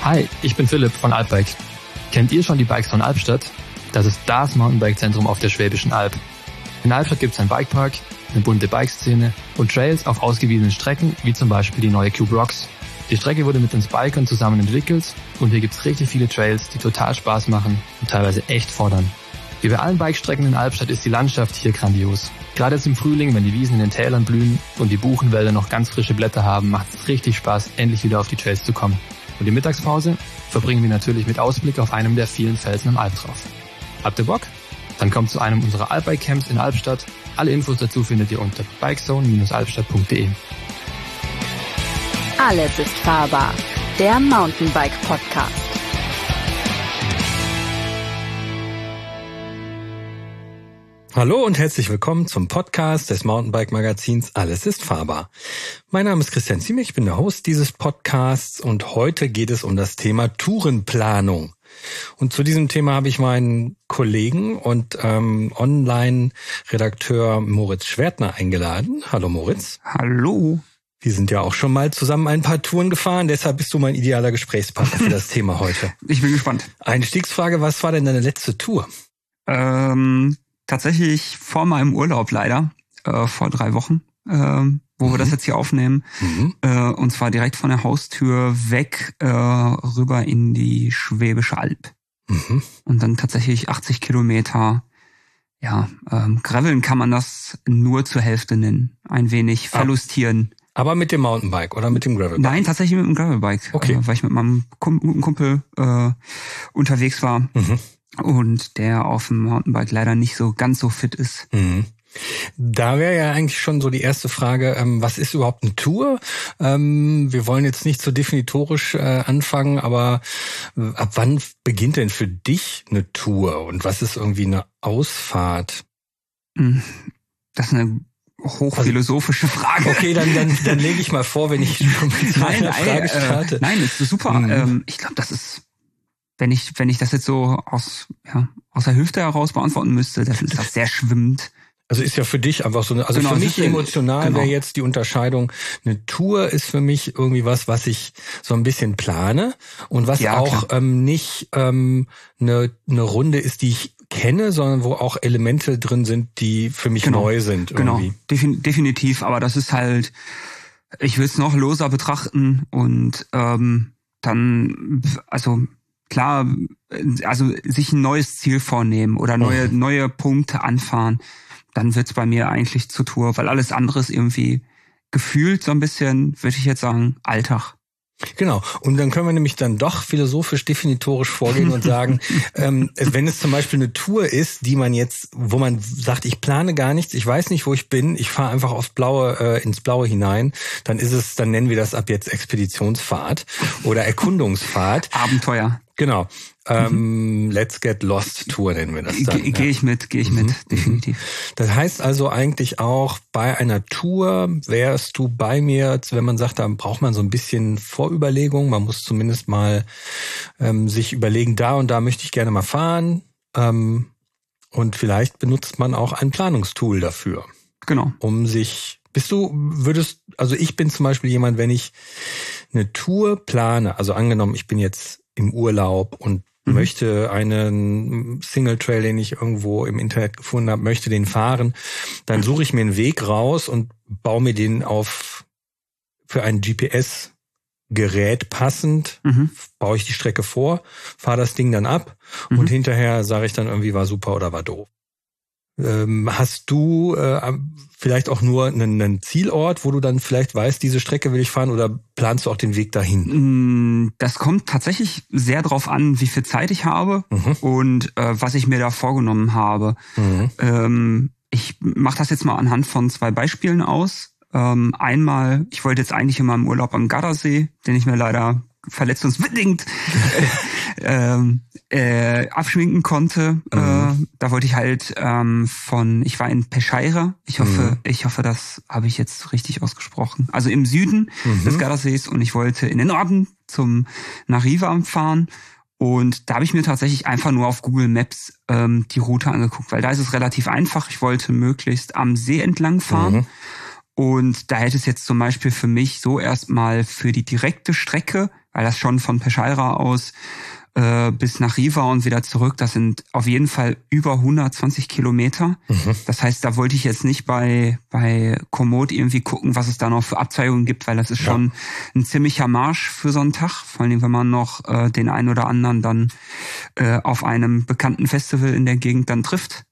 Hi, ich bin Philipp von Alpbike. Kennt ihr schon die Bikes von Albstadt? Das ist das Mountainbike-Zentrum auf der Schwäbischen Alb. In Albstadt gibt es einen Bikepark, eine bunte Bikeszene und Trails auf ausgewiesenen Strecken, wie zum Beispiel die neue Cube Rocks. Die Strecke wurde mit uns Bikern zusammen entwickelt und hier gibt es richtig viele Trails, die total Spaß machen und teilweise echt fordern. Wie bei allen Bikestrecken in Albstadt ist die Landschaft hier grandios. Gerade jetzt im Frühling, wenn die Wiesen in den Tälern blühen und die Buchenwälder noch ganz frische Blätter haben, macht es richtig Spaß, endlich wieder auf die Trails zu kommen. Und die Mittagspause verbringen wir natürlich mit Ausblick auf einem der vielen Felsen am Albtrauf. Habt ihr Bock? Dann kommt zu einem unserer Alpbike-Camps in Albstadt. Alle Infos dazu findet ihr unter bikezone-albstadt.de. Alles ist fahrbar. Der Mountainbike-Podcast. Hallo und herzlich willkommen zum Podcast des Mountainbike-Magazins Alles ist fahrbar. Mein Name ist Christian Ziemich, ich bin der Host dieses Podcasts und heute geht es um das Thema Tourenplanung. Und zu diesem Thema habe ich meinen Kollegen und Online-Redakteur Moritz Schwertner eingeladen. Hallo Moritz. Hallo. Wir sind ja auch schon mal zusammen ein paar Touren gefahren, deshalb bist du mein idealer Gesprächspartner für das Thema heute. Ich bin gespannt. Einstiegsfrage, was war denn deine letzte Tour? Tatsächlich vor meinem Urlaub leider, vor 3 Wochen, wo wir das jetzt hier aufnehmen. Und zwar direkt von der Haustür weg rüber in die Schwäbische Alb. Und dann tatsächlich 80 Kilometer, graveln kann man das nur zur Hälfte nennen. Ein wenig verlustieren. Aber mit dem Mountainbike oder mit dem Gravelbike? Nein, tatsächlich mit dem Gravelbike. Okay. Weil ich mit meinem guten Kumpel unterwegs war. Und der auf dem Mountainbike leider nicht so ganz so fit ist. Da wäre ja eigentlich schon so die erste Frage, was ist überhaupt eine Tour? Wir wollen jetzt nicht so definitorisch anfangen, aber ab wann beginnt denn für dich eine Tour? Und was ist irgendwie eine Ausfahrt? Das ist eine hochphilosophische Frage. Okay, dann lege ich mal vor, wenn ich schon mit meiner Frage starte. Nein, das ist super. Ich glaube, das ist... Wenn ich das jetzt so aus der Hüfte heraus beantworten müsste, dann ist das sehr schwimmend. Also ist ja für dich einfach so eine, also genau, für mich emotional wäre jetzt die Unterscheidung, eine Tour ist für mich irgendwie was ich so ein bisschen plane und was auch nicht eine Runde ist, die ich kenne, sondern wo auch Elemente drin sind, die für mich neu sind irgendwie. Genau, definitiv, aber das ist halt, ich will es noch loser betrachten und dann, also klar, also sich ein neues Ziel vornehmen oder neue Punkte anfahren, dann wird's bei mir eigentlich zur Tour, weil alles andere ist irgendwie gefühlt so ein bisschen, würde ich jetzt sagen, Alltag. Genau. Und dann können wir nämlich dann doch philosophisch definitorisch vorgehen und sagen, wenn es zum Beispiel eine Tour ist, wo man sagt, ich plane gar nichts, ich weiß nicht, wo ich bin, ich fahre einfach ins Blaue hinein, dann nennen wir das ab jetzt Expeditionsfahrt oder Erkundungsfahrt. Abenteuer. Genau. Let's Get Lost Tour nennen wir das dann. Gehe ich mit, definitiv. Das heißt also eigentlich auch, bei einer Tour wärst du bei mir, wenn man sagt, da braucht man so ein bisschen Vorüberlegung, man muss zumindest mal sich überlegen, da und da möchte ich gerne mal fahren, und vielleicht benutzt man auch ein Planungstool dafür. Genau. Also ich bin zum Beispiel jemand, wenn ich eine Tour plane, also angenommen, ich bin jetzt im Urlaub und möchte einen Single Trail, den ich irgendwo im Internet gefunden habe, möchte den fahren, dann suche ich mir einen Weg raus und baue mir den für ein GPS-Gerät passend, baue ich die Strecke vor, fahre das Ding dann ab und hinterher sage ich dann irgendwie, war super oder war doof. Hast du vielleicht auch nur einen Zielort, wo du dann vielleicht weißt, diese Strecke will ich fahren, oder planst du auch den Weg dahin? Das kommt tatsächlich sehr drauf an, wie viel Zeit ich habe und was ich mir da vorgenommen habe. Ich mache das jetzt mal anhand von 2 Beispielen aus. Einmal, ich wollte jetzt eigentlich in meinem Urlaub am Gardasee, den ich mir leider verletzungsbedingt abschminken konnte. Da wollte ich halt ich war in Pescheira. Ich hoffe, das habe ich jetzt richtig ausgesprochen. Also im Süden des Gardasees, und ich wollte in den Norden nach Riva fahren. Und da habe ich mir tatsächlich einfach nur auf Google Maps die Route angeguckt, weil da ist es relativ einfach. Ich wollte möglichst am See entlang fahren. Und da hätte es jetzt zum Beispiel für mich so erstmal für die direkte Strecke, weil das schon von Peschaira aus bis nach Riva und wieder zurück, das sind auf jeden Fall über 120 Kilometer. Das heißt, da wollte ich jetzt nicht bei Komoot irgendwie gucken, was es da noch für Abzweigungen gibt, weil das ist schon ein ziemlicher Marsch für so einen Tag. Vor allem, wenn man noch den einen oder anderen dann auf einem bekannten Festival in der Gegend dann trifft.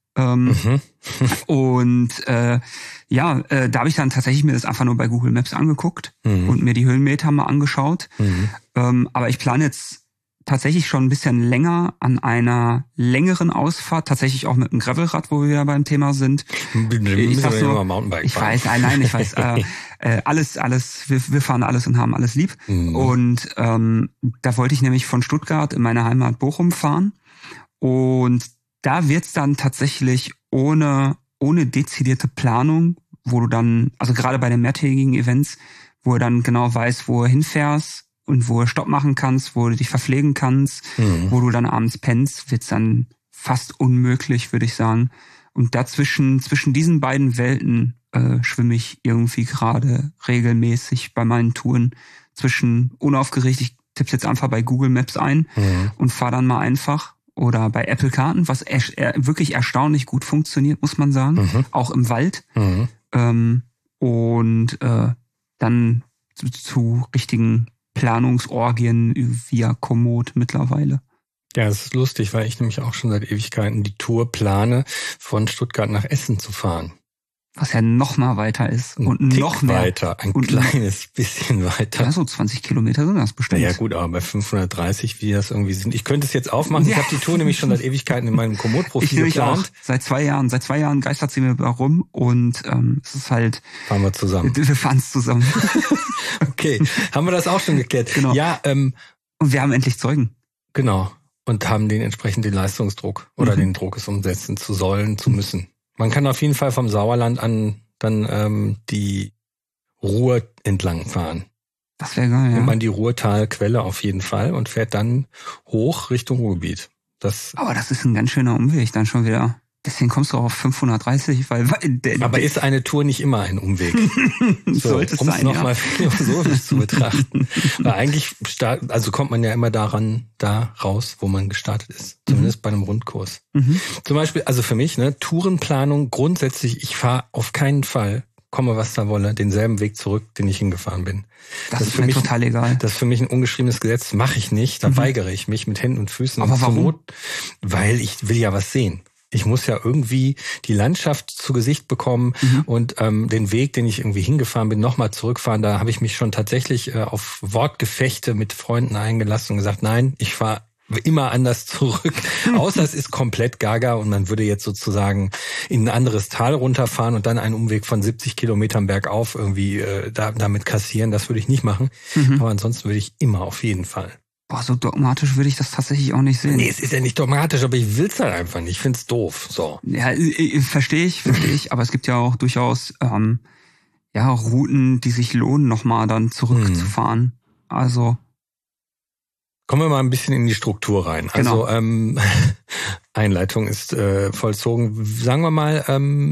Und da habe ich dann tatsächlich mir das einfach nur bei Google Maps angeguckt und mir die Höhenmeter mal angeschaut. Aber ich plane jetzt tatsächlich schon ein bisschen länger an einer längeren Ausfahrt, tatsächlich auch mit einem Gravelrad, wo wir wieder beim Thema sind. Ich sag's nur, Mountainbike ich weiß, ich weiß, alles, wir fahren alles und haben alles lieb. Und da wollte ich nämlich von Stuttgart in meine Heimat Bochum fahren. Und da wird's dann tatsächlich ohne dezidierte Planung, wo du dann, also gerade bei den mehrtägigen Events, wo du dann genau weißt, wo du hinfährst, und wo du Stopp machen kannst, wo du dich verpflegen kannst, wo du dann abends pennst, wird's dann fast unmöglich, würde ich sagen. Und dazwischen, zwischen diesen beiden Welten schwimme ich irgendwie gerade regelmäßig bei meinen Touren zwischen unaufgeregt, ich tipp's jetzt einfach bei Google Maps ein und fahre dann mal einfach, oder bei Apple Karten, was wirklich erstaunlich gut funktioniert, muss man sagen, auch im Wald. Und dann zu richtigen Planungsorgien via Komoot mittlerweile. Ja, das ist lustig, weil ich nämlich auch schon seit Ewigkeiten die Tour plane, von Stuttgart nach Essen zu fahren. Was ja noch mal weiter ist. Und noch mehr. Weiter, ein kleines bisschen weiter. Ja, so 20 Kilometer sind das bestimmt. Ja gut, aber bei 530, wie das irgendwie sind. Ich könnte es jetzt aufmachen. Ja. Ich habe die Tour nämlich schon seit Ewigkeiten in meinem Komoot-Profil geplant. Auch. Seit 2 Jahren geistert sie mir rum und es ist halt... Fahren wir zusammen. Wir fahren es zusammen. Okay, haben wir das auch schon geklärt. Genau. Ja, und wir haben endlich Zeugen. Genau. Und haben den entsprechenden Leistungsdruck oder den Druck, es umsetzen zu sollen, zu müssen. Man kann auf jeden Fall vom Sauerland an dann die Ruhr entlang fahren. Das wäre geil, ja. Nimmt man die Ruhrtalquelle auf jeden Fall und fährt dann hoch Richtung Ruhrgebiet. Aber das ist ein ganz schöner Umweg dann schon wieder. Deswegen kommst du auch auf 530, weil aber ist eine Tour nicht immer ein Umweg? Sollte es sein, um es nochmal philosophisch zu betrachten. Weil eigentlich kommt man ja immer da raus, wo man gestartet ist. Zumindest bei einem Rundkurs. Zum Beispiel, also für mich, Tourenplanung grundsätzlich, ich fahre auf keinen Fall, komme was da wolle, denselben Weg zurück, den ich hingefahren bin. Das ist für mich total egal. Das ist für mich ein ungeschriebenes Gesetz, mache ich nicht. Da weigere ich mich mit Händen und Füßen. Aber warum? Weil ich will ja was sehen. Ich muss ja irgendwie die Landschaft zu Gesicht bekommen und den Weg, den ich irgendwie hingefahren bin, nochmal zurückfahren. Da habe ich mich schon tatsächlich auf Wortgefechte mit Freunden eingelassen und gesagt, nein, ich fahre immer anders zurück. Außer es ist komplett gaga und man würde jetzt sozusagen in ein anderes Tal runterfahren und dann einen Umweg von 70 Kilometern bergauf irgendwie damit kassieren. Das würde ich nicht machen. Aber ansonsten würde ich immer auf jeden Fall. Boah, so dogmatisch würde ich das tatsächlich auch nicht sehen. Nee, es ist ja nicht dogmatisch, aber ich will's halt einfach nicht. Ich find's doof. So. Ja, verstehe ich. Aber es gibt ja auch durchaus Routen, die sich lohnen, nochmal dann zurückzufahren. Also kommen wir mal ein bisschen in die Struktur rein. Genau. Also Einleitung ist vollzogen. Sagen wir mal,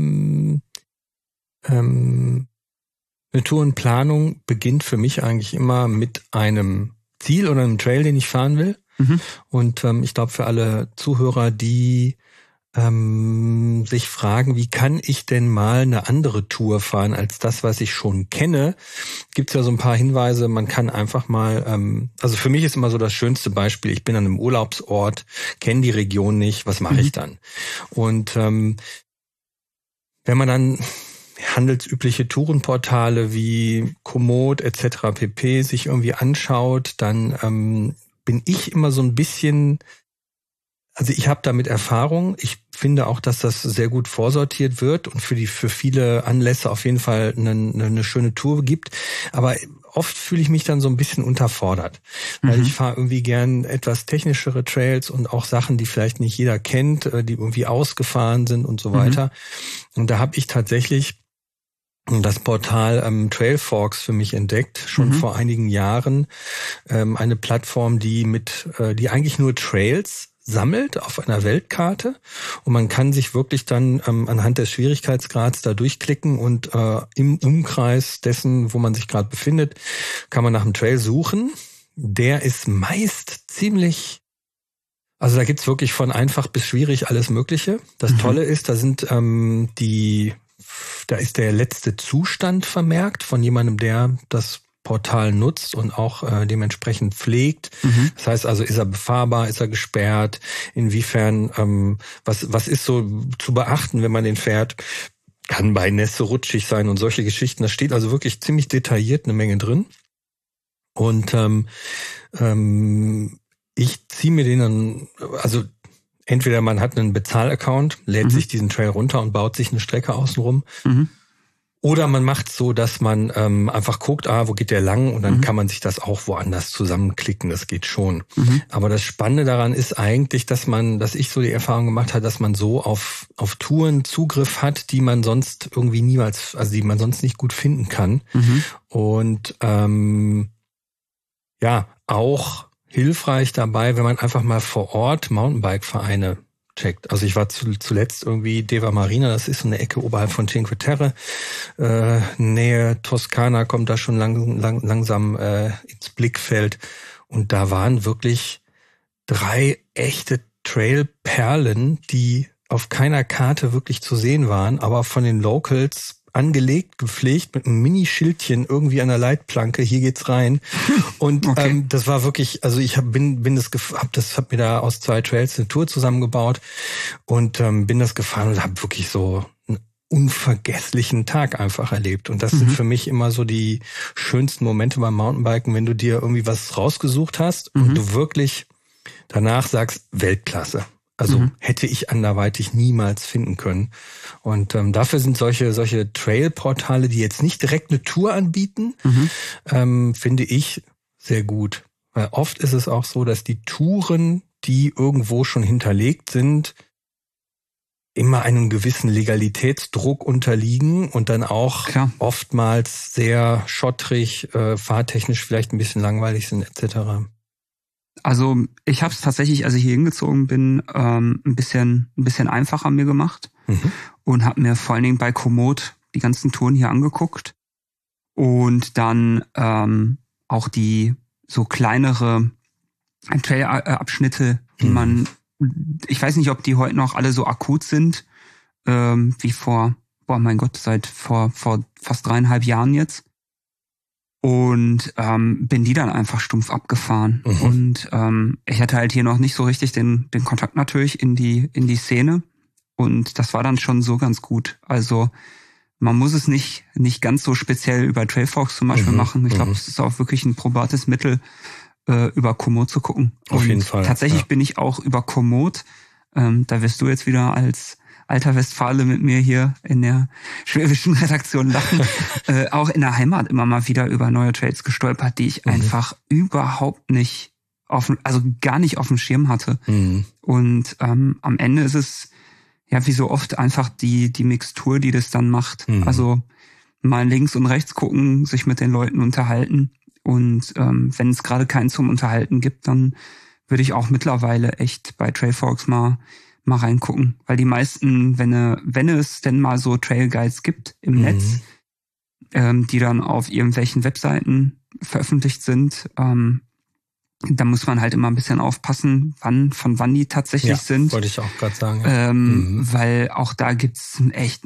eine Tourenplanung beginnt für mich eigentlich immer mit einem Ziel oder einem Trail, den ich fahren will. Und ich glaube, für alle Zuhörer, die sich fragen, wie kann ich denn mal eine andere Tour fahren als das, was ich schon kenne, gibt's ja so ein paar Hinweise. Man kann einfach mal, also für mich ist immer so das schönste Beispiel, ich bin an einem Urlaubsort, kenne die Region nicht, was mache ich dann? Und wenn man dann handelsübliche Tourenportale wie Komoot etc. pp. Sich irgendwie anschaut, dann bin ich immer so ein bisschen, also ich habe damit Erfahrung. Ich finde auch, dass das sehr gut vorsortiert wird und für viele Anlässe auf jeden Fall eine schöne Tour gibt. Aber oft fühle ich mich dann so ein bisschen unterfordert, weil ich fahre irgendwie gern etwas technischere Trails und auch Sachen, die vielleicht nicht jeder kennt, die irgendwie ausgefahren sind und so weiter. Und da habe ich tatsächlich das Portal Trailforks für mich entdeckt, schon vor einigen Jahren. Eine Plattform, die eigentlich nur Trails sammelt auf einer Weltkarte und man kann sich wirklich dann anhand des Schwierigkeitsgrads da durchklicken und im Umkreis dessen, wo man sich gerade befindet, kann man nach einem Trail suchen. Der ist meist ziemlich, also da gibt's wirklich von einfach bis schwierig alles Mögliche. Das Tolle ist, da sind da ist der letzte Zustand vermerkt von jemandem, der das Portal nutzt und auch dementsprechend pflegt. Das heißt also, ist er befahrbar, ist er gesperrt, inwiefern, was ist so zu beachten, wenn man den fährt, kann bei Nässe rutschig sein und solche Geschichten. Da steht also wirklich ziemlich detailliert eine Menge drin. Und ich ziehe mir den dann, also entweder man hat einen Bezahl-Account, lädt sich diesen Trail runter und baut sich eine Strecke außenrum. Oder man macht so, dass man einfach guckt, wo geht der lang, und dann kann man sich das auch woanders zusammenklicken, das geht schon. Aber das Spannende daran ist eigentlich, dass ich so die Erfahrung gemacht habe, dass man so auf Touren Zugriff hat, die man sonst irgendwie niemals, also die man sonst nicht gut finden kann. Und auch hilfreich dabei, wenn man einfach mal vor Ort Mountainbike-Vereine checkt. Also ich war zuletzt irgendwie Deva Marina, das ist so eine Ecke oberhalb von Cinque Terre, Nähe Toskana, kommt da schon langsam ins Blickfeld, und da waren wirklich 3 echte Trailperlen, die auf keiner Karte wirklich zu sehen waren, aber von den Locals angelegt, gepflegt, mit einem Mini-Schildchen irgendwie an der Leitplanke, hier geht's rein. Und das war wirklich, also ich hab mir da aus 2 Trails eine Tour zusammengebaut und bin das gefahren und habe wirklich so einen unvergesslichen Tag einfach erlebt. Und das sind für mich immer so die schönsten Momente beim Mountainbiken, wenn du dir irgendwie was rausgesucht hast und du wirklich danach sagst, Weltklasse. Also hätte ich anderweitig niemals finden können. Und dafür sind solche Trail-Portale, die jetzt nicht direkt eine Tour anbieten, finde ich sehr gut. Weil oft ist es auch so, dass die Touren, die irgendwo schon hinterlegt sind, immer einem gewissen Legalitätsdruck unterliegen und dann auch oftmals sehr schottrig, fahrtechnisch vielleicht ein bisschen langweilig sind etc. Also ich habe es tatsächlich, als ich hier hingezogen bin, ein bisschen einfacher mir gemacht und habe mir vor allen Dingen bei Komoot die ganzen Touren hier angeguckt und dann auch die so kleinere Trail-Abschnitte, die man, ich weiß nicht, ob die heute noch alle so akut sind, wie seit vor fast 3,5 Jahren jetzt. Und bin die dann einfach stumpf abgefahren. Und ich hatte halt hier noch nicht so richtig den Kontakt natürlich in die Szene. Und das war dann schon so ganz gut. Also man muss es nicht ganz so speziell über Trailfox zum Beispiel machen. Ich glaube, es ist auch wirklich ein probates Mittel, über Komoot zu gucken. Auf jeden Fall. Tatsächlich bin ich auch über Komoot, da wirst du jetzt wieder als alter Westfale mit mir hier in der schwäbischen Redaktion lachen, auch in der Heimat immer mal wieder über neue Trails gestolpert, die ich einfach überhaupt nicht gar nicht auf dem Schirm hatte. Und am Ende ist es ja wie so oft einfach die Mixtur, die das dann macht. Also mal links und rechts gucken, sich mit den Leuten unterhalten. Und wenn es gerade keinen zum Unterhalten gibt, dann würde ich auch mittlerweile echt bei Trailfox mal reingucken, weil die meisten, wenn es denn mal so Trail Guides gibt im Netz, die dann auf irgendwelchen Webseiten veröffentlicht sind, da muss man halt immer ein bisschen aufpassen, von wann die tatsächlich sind. Wollte ich auch gerade sagen. Weil auch da gibt's echt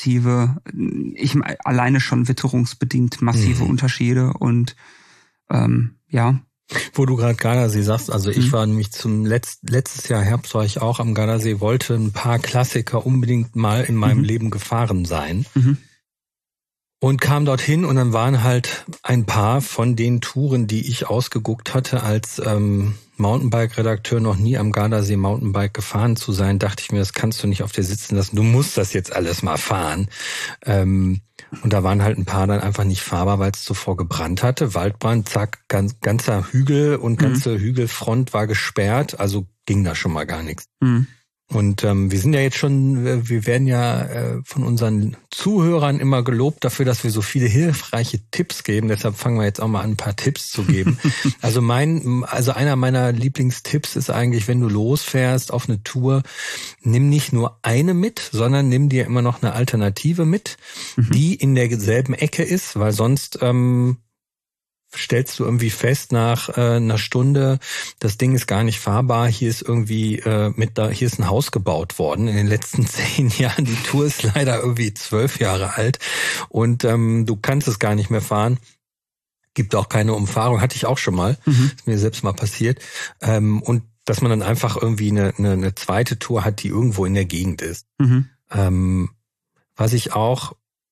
alleine schon witterungsbedingt massive Unterschiede und Wo du gerade Gardasee sagst, also ich war nämlich letztes Jahr Herbst war ich auch am Gardasee, wollte ein paar Klassiker unbedingt mal in meinem Leben gefahren sein. Und kam dorthin und dann waren halt ein paar von den Touren, die ich ausgeguckt hatte, als Mountainbike-Redakteur noch nie am Gardasee Mountainbike gefahren zu sein, dachte ich mir, das kannst du nicht auf dir sitzen lassen, du musst das jetzt alles mal fahren. Und da waren halt ein paar dann einfach nicht fahrbar, weil es zuvor gebrannt hatte. Waldbrand, zack, ganzer Hügel und ganze Hügelfront war gesperrt, also ging da schon mal gar nichts. Und wir sind ja jetzt schon, wir werden ja von unseren Zuhörern immer gelobt dafür, dass wir so viele hilfreiche Tipps geben. Deshalb fangen wir jetzt auch mal an, ein paar Tipps zu geben. Also einer meiner Lieblingstipps ist eigentlich, wenn du losfährst auf eine Tour, nimm nicht nur eine mit, sondern nimm dir immer noch eine Alternative mit, die in derselben Ecke ist, weil sonst stellst du irgendwie fest nach einer Stunde, das Ding ist gar nicht fahrbar, hier ist irgendwie hier ist ein Haus gebaut worden in den letzten 10 Jahren. Die Tour ist leider irgendwie 12 Jahre alt und du kannst es gar nicht mehr fahren. Gibt auch keine Umfahrung, hatte ich auch schon mal, ist mir selbst mal passiert. Und dass man dann einfach irgendwie eine zweite Tour hat, die irgendwo in der Gegend ist. Was ich auch,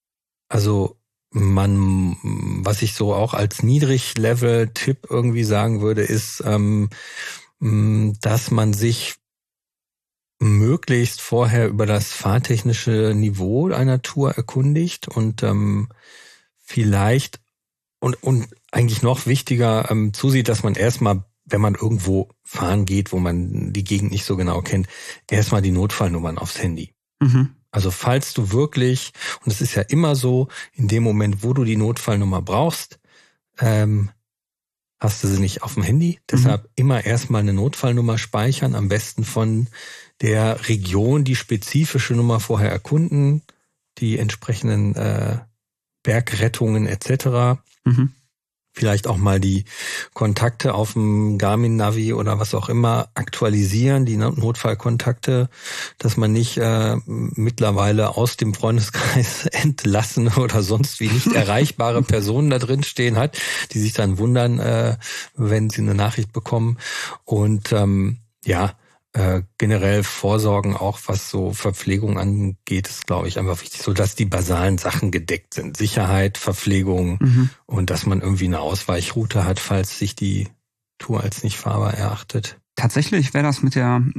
was ich so auch als Niedrig-Level-Tipp irgendwie sagen würde, ist, dass man sich möglichst vorher über das fahrtechnische Niveau einer Tour erkundigt und vielleicht und eigentlich noch wichtiger zusieht, dass man erstmal, wenn man irgendwo fahren geht, wo man die Gegend nicht so genau kennt, erstmal die Notfallnummern aufs Handy. Also falls du wirklich, und es ist ja immer so, in dem Moment, wo du die Notfallnummer brauchst, hast du sie nicht auf dem Handy. Deshalb immer erstmal eine Notfallnummer speichern, am besten von der Region die spezifische Nummer vorher erkunden, die entsprechenden Bergrettungen etc. Vielleicht auch mal die Kontakte auf dem Garmin-Navi oder was auch immer aktualisieren, die Notfallkontakte, dass man nicht mittlerweile aus dem Freundeskreis entlassen oder sonst wie nicht erreichbare Personen da drin stehen hat, die sich dann wundern, wenn sie eine Nachricht bekommen. Und generell Vorsorgen auch, was so Verpflegung angeht, ist, glaube ich, einfach wichtig, so dass die basalen Sachen gedeckt sind. Sicherheit, Verpflegung und dass man irgendwie eine Ausweichroute hat, falls sich die Tour als nicht fahrbar erachtet. Tatsächlich wäre das mit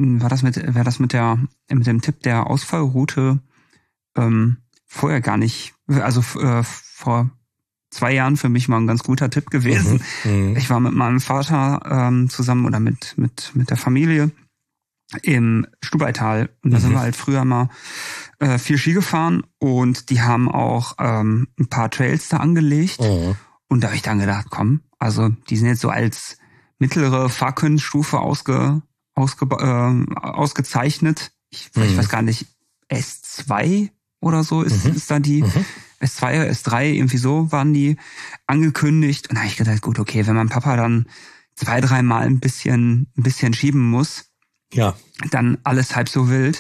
dem Tipp der Ausfallroute vorher gar nicht, vor 2 Jahren für mich mal ein ganz guter Tipp gewesen. Ich war mit meinem Vater zusammen oder mit der Familie im Stubaital und da sind wir halt früher mal viel Ski gefahren und die haben auch ein paar Trails da angelegt und da habe ich dann gedacht, komm, also die sind jetzt so als mittlere Fahrkünststufe ausgezeichnet. Ich weiß gar nicht, S2 oder so ist da die S2 oder S3, irgendwie so waren die angekündigt und da habe ich gedacht, gut, okay, wenn mein Papa dann 2-3 Mal ein bisschen schieben muss, ja, dann alles halb so wild.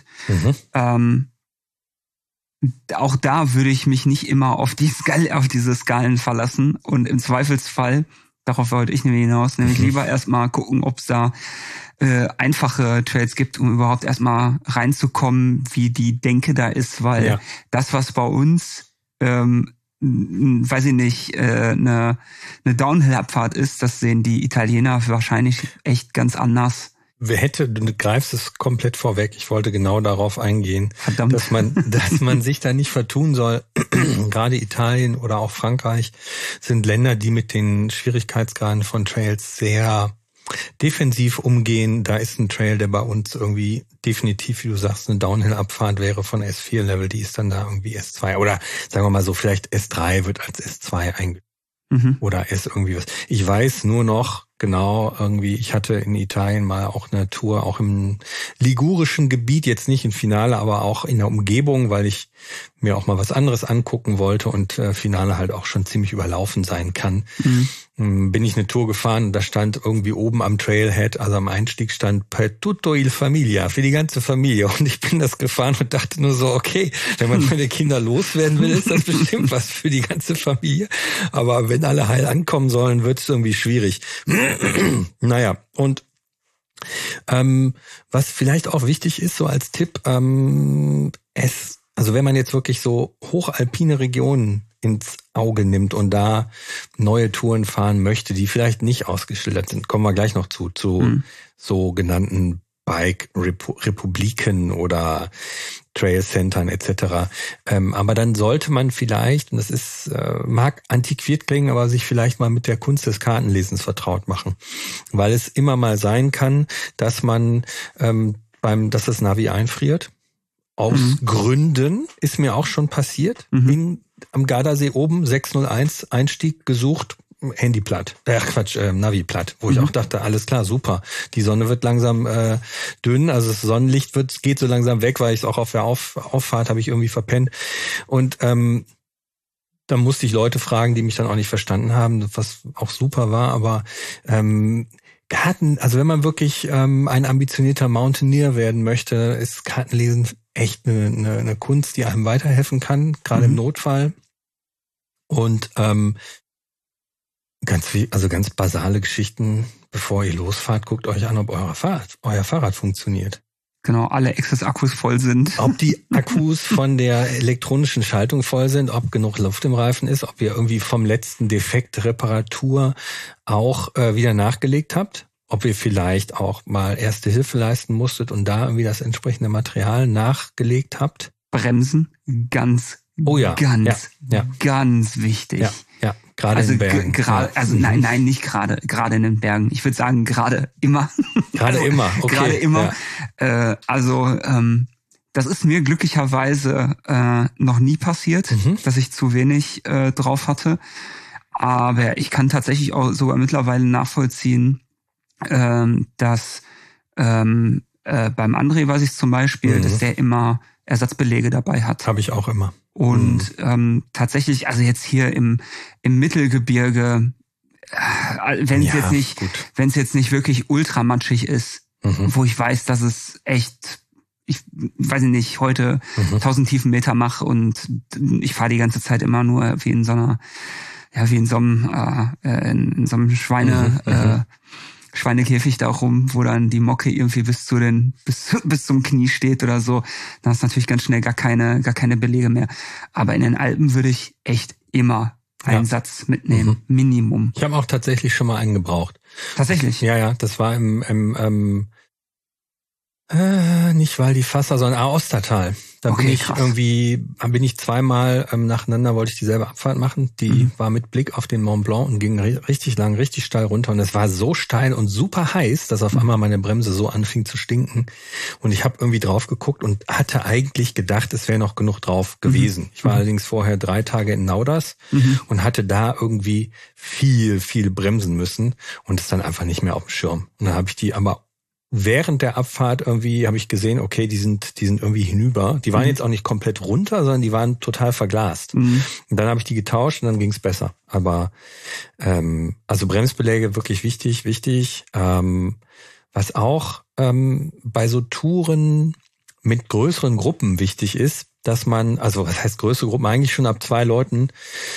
Auch da würde ich mich nicht immer auf diese Skalen verlassen und im Zweifelsfall, darauf wollte ich nämlich hinaus, nämlich lieber erstmal gucken, ob es da einfache Trails gibt, um überhaupt erstmal reinzukommen, wie die Denke da ist, weil das, was bei uns weiß ich nicht, eine Downhill-Abfahrt ist, das sehen die Italiener wahrscheinlich echt ganz anders. Du greifst es komplett vorweg. Ich wollte genau darauf eingehen, verdammt, dass man sich da nicht vertun soll. Gerade Italien oder auch Frankreich sind Länder, die mit den Schwierigkeitsgraden von Trails sehr defensiv umgehen. Da ist ein Trail, der bei uns irgendwie definitiv, wie du sagst, eine Downhill-Abfahrt wäre von S4-Level. Die ist dann da irgendwie S2 oder sagen wir mal so, vielleicht S3 wird als S2 eingestuft. Oder S irgendwie was. Ich weiß nur noch genau irgendwie, ich hatte in Italien mal auch eine Tour, auch im ligurischen Gebiet, jetzt nicht im Finale, aber auch in der Umgebung, weil ich mir auch mal was anderes angucken wollte und Finale halt auch schon ziemlich überlaufen sein kann. Bin ich eine Tour gefahren und da stand irgendwie oben am Trailhead, also am Einstieg stand per tutto il famiglia, für die ganze Familie. Und ich bin das gefahren und dachte nur so, okay, wenn man meine Kinder loswerden will, ist das bestimmt was für die ganze Familie. Aber wenn alle heil ankommen sollen, wird es irgendwie schwierig. Naja, und was vielleicht auch wichtig ist, so als Tipp, also wenn man jetzt wirklich so hochalpine Regionen ins Auge nimmt und da neue Touren fahren möchte, die vielleicht nicht ausgeschildert sind, kommen wir gleich noch zu sogenannten Bike-Republiken oder Trail-Centern etc. Aber dann sollte man vielleicht, und das ist mag antiquiert klingen, aber sich vielleicht mal mit der Kunst des Kartenlesens vertraut machen. Weil es immer mal sein kann, dass man dass das Navi einfriert. Aus Gründen ist mir auch schon passiert. Am Gardasee oben 601 Einstieg gesucht, Handy platt. Navi platt. Wo ich auch dachte, alles klar, super. Die Sonne wird langsam dünn, also das Sonnenlicht geht so langsam weg, weil ich es auch auf der Auffahrt habe ich irgendwie verpennt. Und dann musste ich Leute fragen, die mich dann auch nicht verstanden haben, was auch super war, aber also wenn man wirklich ein ambitionierter Mountaineer werden möchte, ist Kartenlesen echt eine Kunst, die einem weiterhelfen kann, gerade im Notfall. Und ganz basale Geschichten, bevor ihr losfahrt, guckt euch an, ob euer Fahrrad funktioniert. Genau, alle Access-Akkus voll sind. Ob die Akkus von der elektronischen Schaltung voll sind, ob genug Luft im Reifen ist, ob ihr irgendwie vom letzten Defekt Reparatur auch wieder nachgelegt habt, ob ihr vielleicht auch mal Erste Hilfe leisten musstet und da irgendwie das entsprechende Material nachgelegt habt. Bremsen, ganz wichtig. Ja, gerade in den Bergen. Nein, nicht gerade in den Bergen. Ich würde sagen, gerade immer. Gerade immer, okay. Gerade immer. Ja. Das ist mir glücklicherweise noch nie passiert, dass ich zu wenig drauf hatte. Aber ich kann tatsächlich auch sogar mittlerweile nachvollziehen, dass beim André weiß ich zum Beispiel, dass der immer Ersatzbelege dabei hat. Habe ich auch immer. Und tatsächlich, also jetzt hier im Mittelgebirge, wenn es jetzt nicht wirklich ultramatschig ist, wo ich weiß, dass es echt, ich weiß nicht, heute 1000 Tiefenmeter mache und ich fahre die ganze Zeit immer nur wie in so einem Schweinekäfig da rum, wo dann die Mocke irgendwie bis zum Knie steht oder so. Dann hast du natürlich ganz schnell gar keine Belege mehr. Aber in den Alpen würde ich echt immer einen Satz mitnehmen. Minimum. Ich habe auch tatsächlich schon mal einen gebraucht. Tatsächlich? Ja, das war im nicht Val di Fassa, sondern Aostatal. Da bin ich zweimal nacheinander, wollte ich dieselbe Abfahrt machen. Die war mit Blick auf den Mont Blanc und ging richtig lang, richtig steil runter. Und es war so steil und super heiß, dass auf einmal meine Bremse so anfing zu stinken. Und ich habe irgendwie drauf geguckt und hatte eigentlich gedacht, es wäre noch genug drauf gewesen. Ich war allerdings vorher 3 Tage in Nauders und hatte da irgendwie viel bremsen müssen und es dann einfach nicht mehr auf dem Schirm. Und dann habe ich die aber während der Abfahrt irgendwie habe ich gesehen, okay, die sind irgendwie hinüber. Die waren jetzt auch nicht komplett runter, sondern die waren total verglast. Und dann habe ich die getauscht und dann ging's besser. Aber also Bremsbeläge wirklich wichtig. Was auch bei so Touren mit größeren Gruppen wichtig ist, dass man, also was heißt größere Gruppen, eigentlich schon ab 2 Leuten,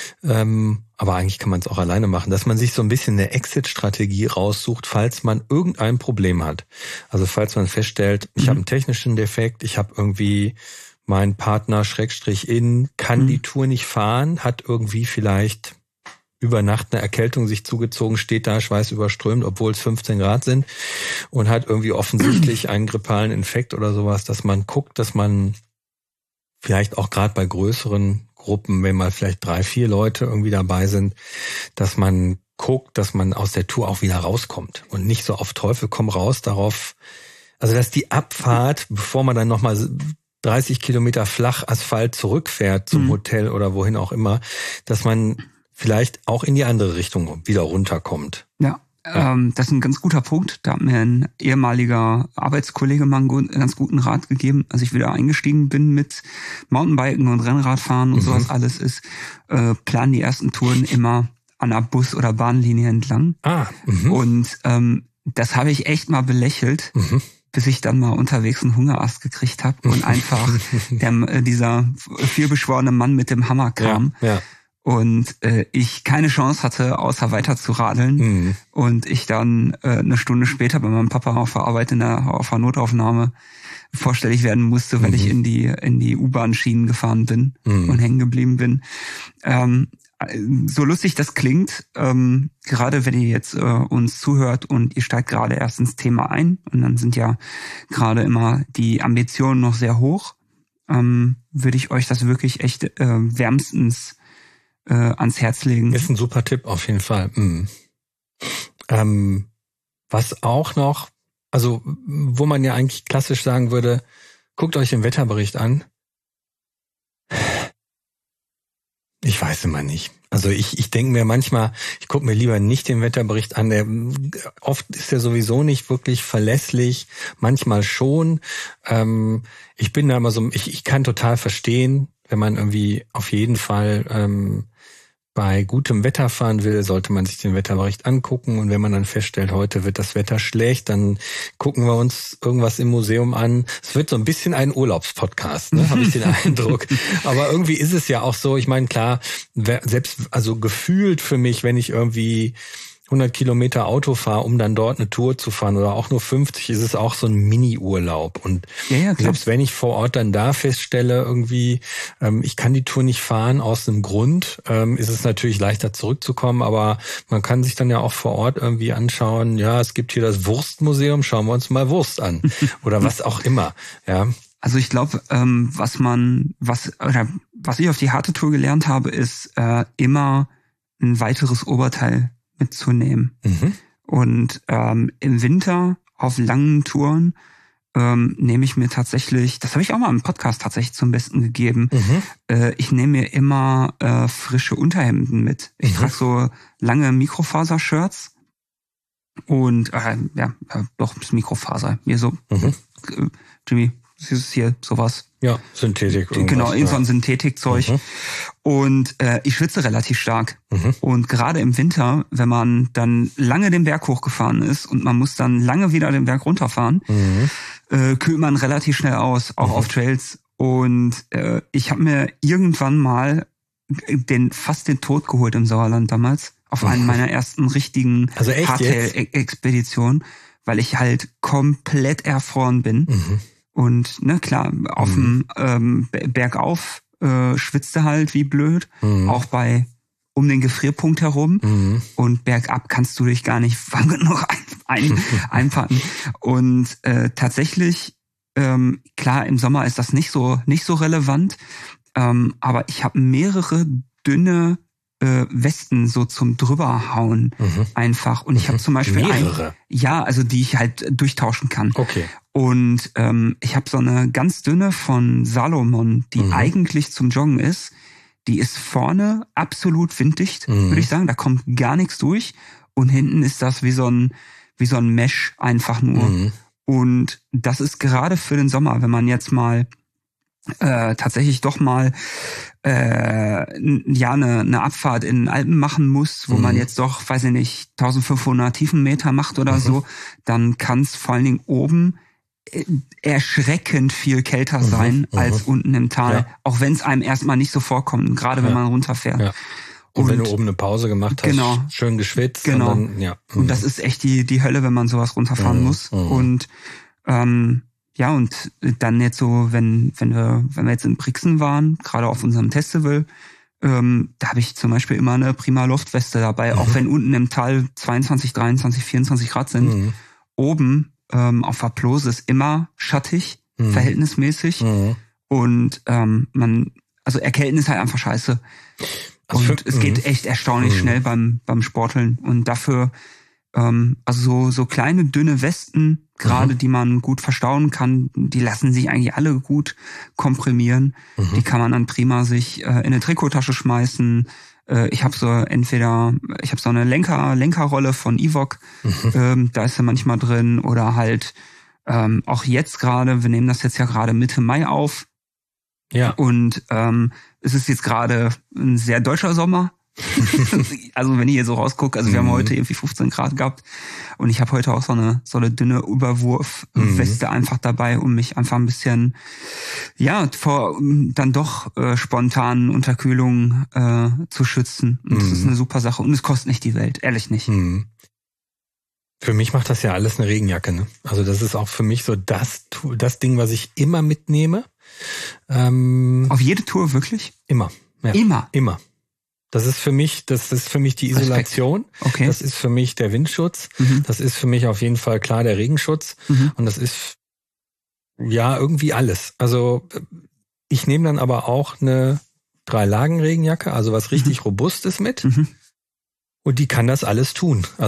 aber eigentlich kann man es auch alleine machen, dass man sich so ein bisschen eine Exit-Strategie raussucht, falls man irgendein Problem hat. Also falls man feststellt, ich habe einen technischen Defekt, ich habe irgendwie mein Partner /in kann die Tour nicht fahren, hat irgendwie vielleicht über Nacht eine Erkältung sich zugezogen, steht da schweißüberströmt, obwohl es 15 Grad sind und hat irgendwie offensichtlich einen grippalen Infekt oder sowas, dass man guckt, dass man vielleicht auch gerade bei größeren Gruppen, wenn mal vielleicht 3, 4 Leute irgendwie dabei sind, dass man guckt, dass man aus der Tour auch wieder rauskommt und nicht so auf Teufel komm raus darauf, also dass die Abfahrt, bevor man dann nochmal 30 Kilometer flach Asphalt zurückfährt zum Hotel oder wohin auch immer, dass man vielleicht auch in die andere Richtung wieder runterkommt. Ja. Das ist ein ganz guter Punkt. Da hat mir ein ehemaliger Arbeitskollege mal einen ganz guten Rat gegeben, als ich wieder eingestiegen bin mit Mountainbiken und Rennradfahren und sowas alles ist, planen die ersten Touren immer an einer Bus- oder Bahnlinie entlang. Und das habe ich echt mal belächelt, bis ich dann mal unterwegs einen Hungerast gekriegt habe und einfach dieser vielbeschworene Mann mit dem Hammer kam. Ja. Und ich keine Chance hatte, außer weiter zu radeln. Und ich dann eine Stunde später bei meinem Papa auf der Arbeit auf der Notaufnahme vorstellig werden musste, weil ich in die U-Bahn-Schienen gefahren bin und hängen geblieben bin. So lustig das klingt, gerade wenn ihr jetzt uns zuhört und ihr steigt gerade erst ins Thema ein und dann sind ja gerade immer die Ambitionen noch sehr hoch, würde ich euch das wirklich echt wärmstens ans Herz legen. Ist ein super Tipp auf jeden Fall. Was auch noch Also, wo man ja eigentlich klassisch sagen würde, guckt euch den Wetterbericht an. Ich weiß immer nicht. Also ich denke mir manchmal, ich gucke mir lieber nicht den Wetterbericht an. Oft ist der sowieso nicht wirklich verlässlich, manchmal schon. Ich bin da immer so, ich kann total verstehen, wenn man irgendwie auf jeden Fall bei gutem Wetter fahren will, sollte man sich den Wetterbericht angucken. Und wenn man dann feststellt, heute wird das Wetter schlecht, dann gucken wir uns irgendwas im Museum an. Es wird so ein bisschen ein Urlaubspodcast, ne? Habe ich den Eindruck. Aber irgendwie ist es ja auch so, ich meine, klar, selbst, also gefühlt für mich, wenn ich irgendwie 100 Kilometer Auto fahre, um dann dort eine Tour zu fahren oder auch nur 50, ist es auch so ein Mini-Urlaub. Und selbst wenn ich vor Ort dann da feststelle, irgendwie, ich kann die Tour nicht fahren aus einem Grund, ist es natürlich leichter zurückzukommen, aber man kann sich dann ja auch vor Ort irgendwie anschauen, ja, es gibt hier das Wurstmuseum, schauen wir uns mal Wurst an oder was auch immer, ja. Also ich glaube, was ich auf die harte Tour gelernt habe, ist immer ein weiteres Oberteil mitzunehmen. Und im Winter auf langen Touren nehme ich mir tatsächlich, das habe ich auch mal im Podcast tatsächlich zum Besten gegeben, ich nehme mir immer frische Unterhemden mit. Ich trage so lange Mikrofaser-Shirts und doch Mikrofaser. Mir so, Jimmy, das ist hier sowas. Ja, Synthetik. Genau, so ein Synthetikzeug. Und ich schwitze relativ stark. Und gerade im Winter, wenn man dann lange den Berg hochgefahren ist und man muss dann lange wieder den Berg runterfahren, kühlt man relativ schnell aus, auch auf Trails. Und ich habe mir irgendwann mal fast den Tod geholt im Sauerland damals, auf einen meiner ersten richtigen Hardtail-Expeditionen, weil ich halt komplett erfroren bin. Und klar, auf dem Bergauf schwitzte halt wie blöd, auch um den Gefrierpunkt herum. Und bergab kannst du dich gar nicht genug einpacken. Und tatsächlich, klar, im Sommer ist das nicht so relevant, aber ich habe mehrere dünne Westen so zum drüberhauen einfach. Und ich habe zum Beispiel also die ich halt durchtauschen kann. Okay. Und ich habe so eine ganz dünne von Salomon, die eigentlich zum Joggen ist. Die ist vorne absolut winddicht, würde ich sagen. Da kommt gar nichts durch. Und hinten ist das wie so ein Mesh einfach nur. Und das ist gerade für den Sommer, wenn man jetzt mal tatsächlich doch mal eine Abfahrt in den Alpen machen muss, wo man jetzt doch, weiß ich nicht, 1500 Tiefenmeter macht oder so, dann kann es vor allen Dingen oben erschreckend viel kälter sein als unten im Tal, auch wenn es einem erstmal nicht so vorkommt, gerade wenn man runterfährt. Ja. Und wenn du oben eine Pause gemacht hast, schön geschwitzt. Genau. Und, dann, und das ist echt die Hölle, wenn man sowas runterfahren muss. Und und dann jetzt so, wenn wir jetzt in Brixen waren, gerade auf unserem Festival, da habe ich zum Beispiel immer eine prima Luftweste dabei, auch wenn unten im Tal 22, 23, 24 Grad sind. Oben auf der Plose ist immer schattig, verhältnismäßig. Und Erkälten ist halt einfach scheiße. Und es geht echt erstaunlich schnell beim Sporteln. Und dafür so kleine, dünne Westen, gerade die man gut verstauen kann, die lassen sich eigentlich alle gut komprimieren. Die kann man dann prima sich in eine Trikottasche schmeißen. Ich habe so eine Lenkerrolle von Evok, da ist sie manchmal drin. Oder halt auch jetzt gerade, wir nehmen das jetzt ja gerade Mitte Mai auf. Ja. Und es ist jetzt gerade ein sehr deutscher Sommer. Also wenn ich hier so rausgucke, also wir haben heute irgendwie 15 Grad gehabt und ich habe heute auch so eine dünne Überwurfweste einfach dabei, um mich einfach ein bisschen vor dann doch spontanen Unterkühlungen zu schützen. Und das ist eine super Sache und es kostet nicht die Welt, ehrlich nicht. Für mich macht das ja alles eine Regenjacke, ne? Also das ist auch für mich so das Ding, was ich immer mitnehme. Auf jede Tour wirklich? Immer. Ja. Immer. Das ist für mich die Isolation. Okay. Das ist für mich der Windschutz. Das ist für mich auf jeden Fall klar der Regenschutz. Und das ist irgendwie alles. Also ich nehme dann aber auch eine 3-Lagen-Regenjacke, also was richtig Robustes mit. Und die kann das alles tun. Also die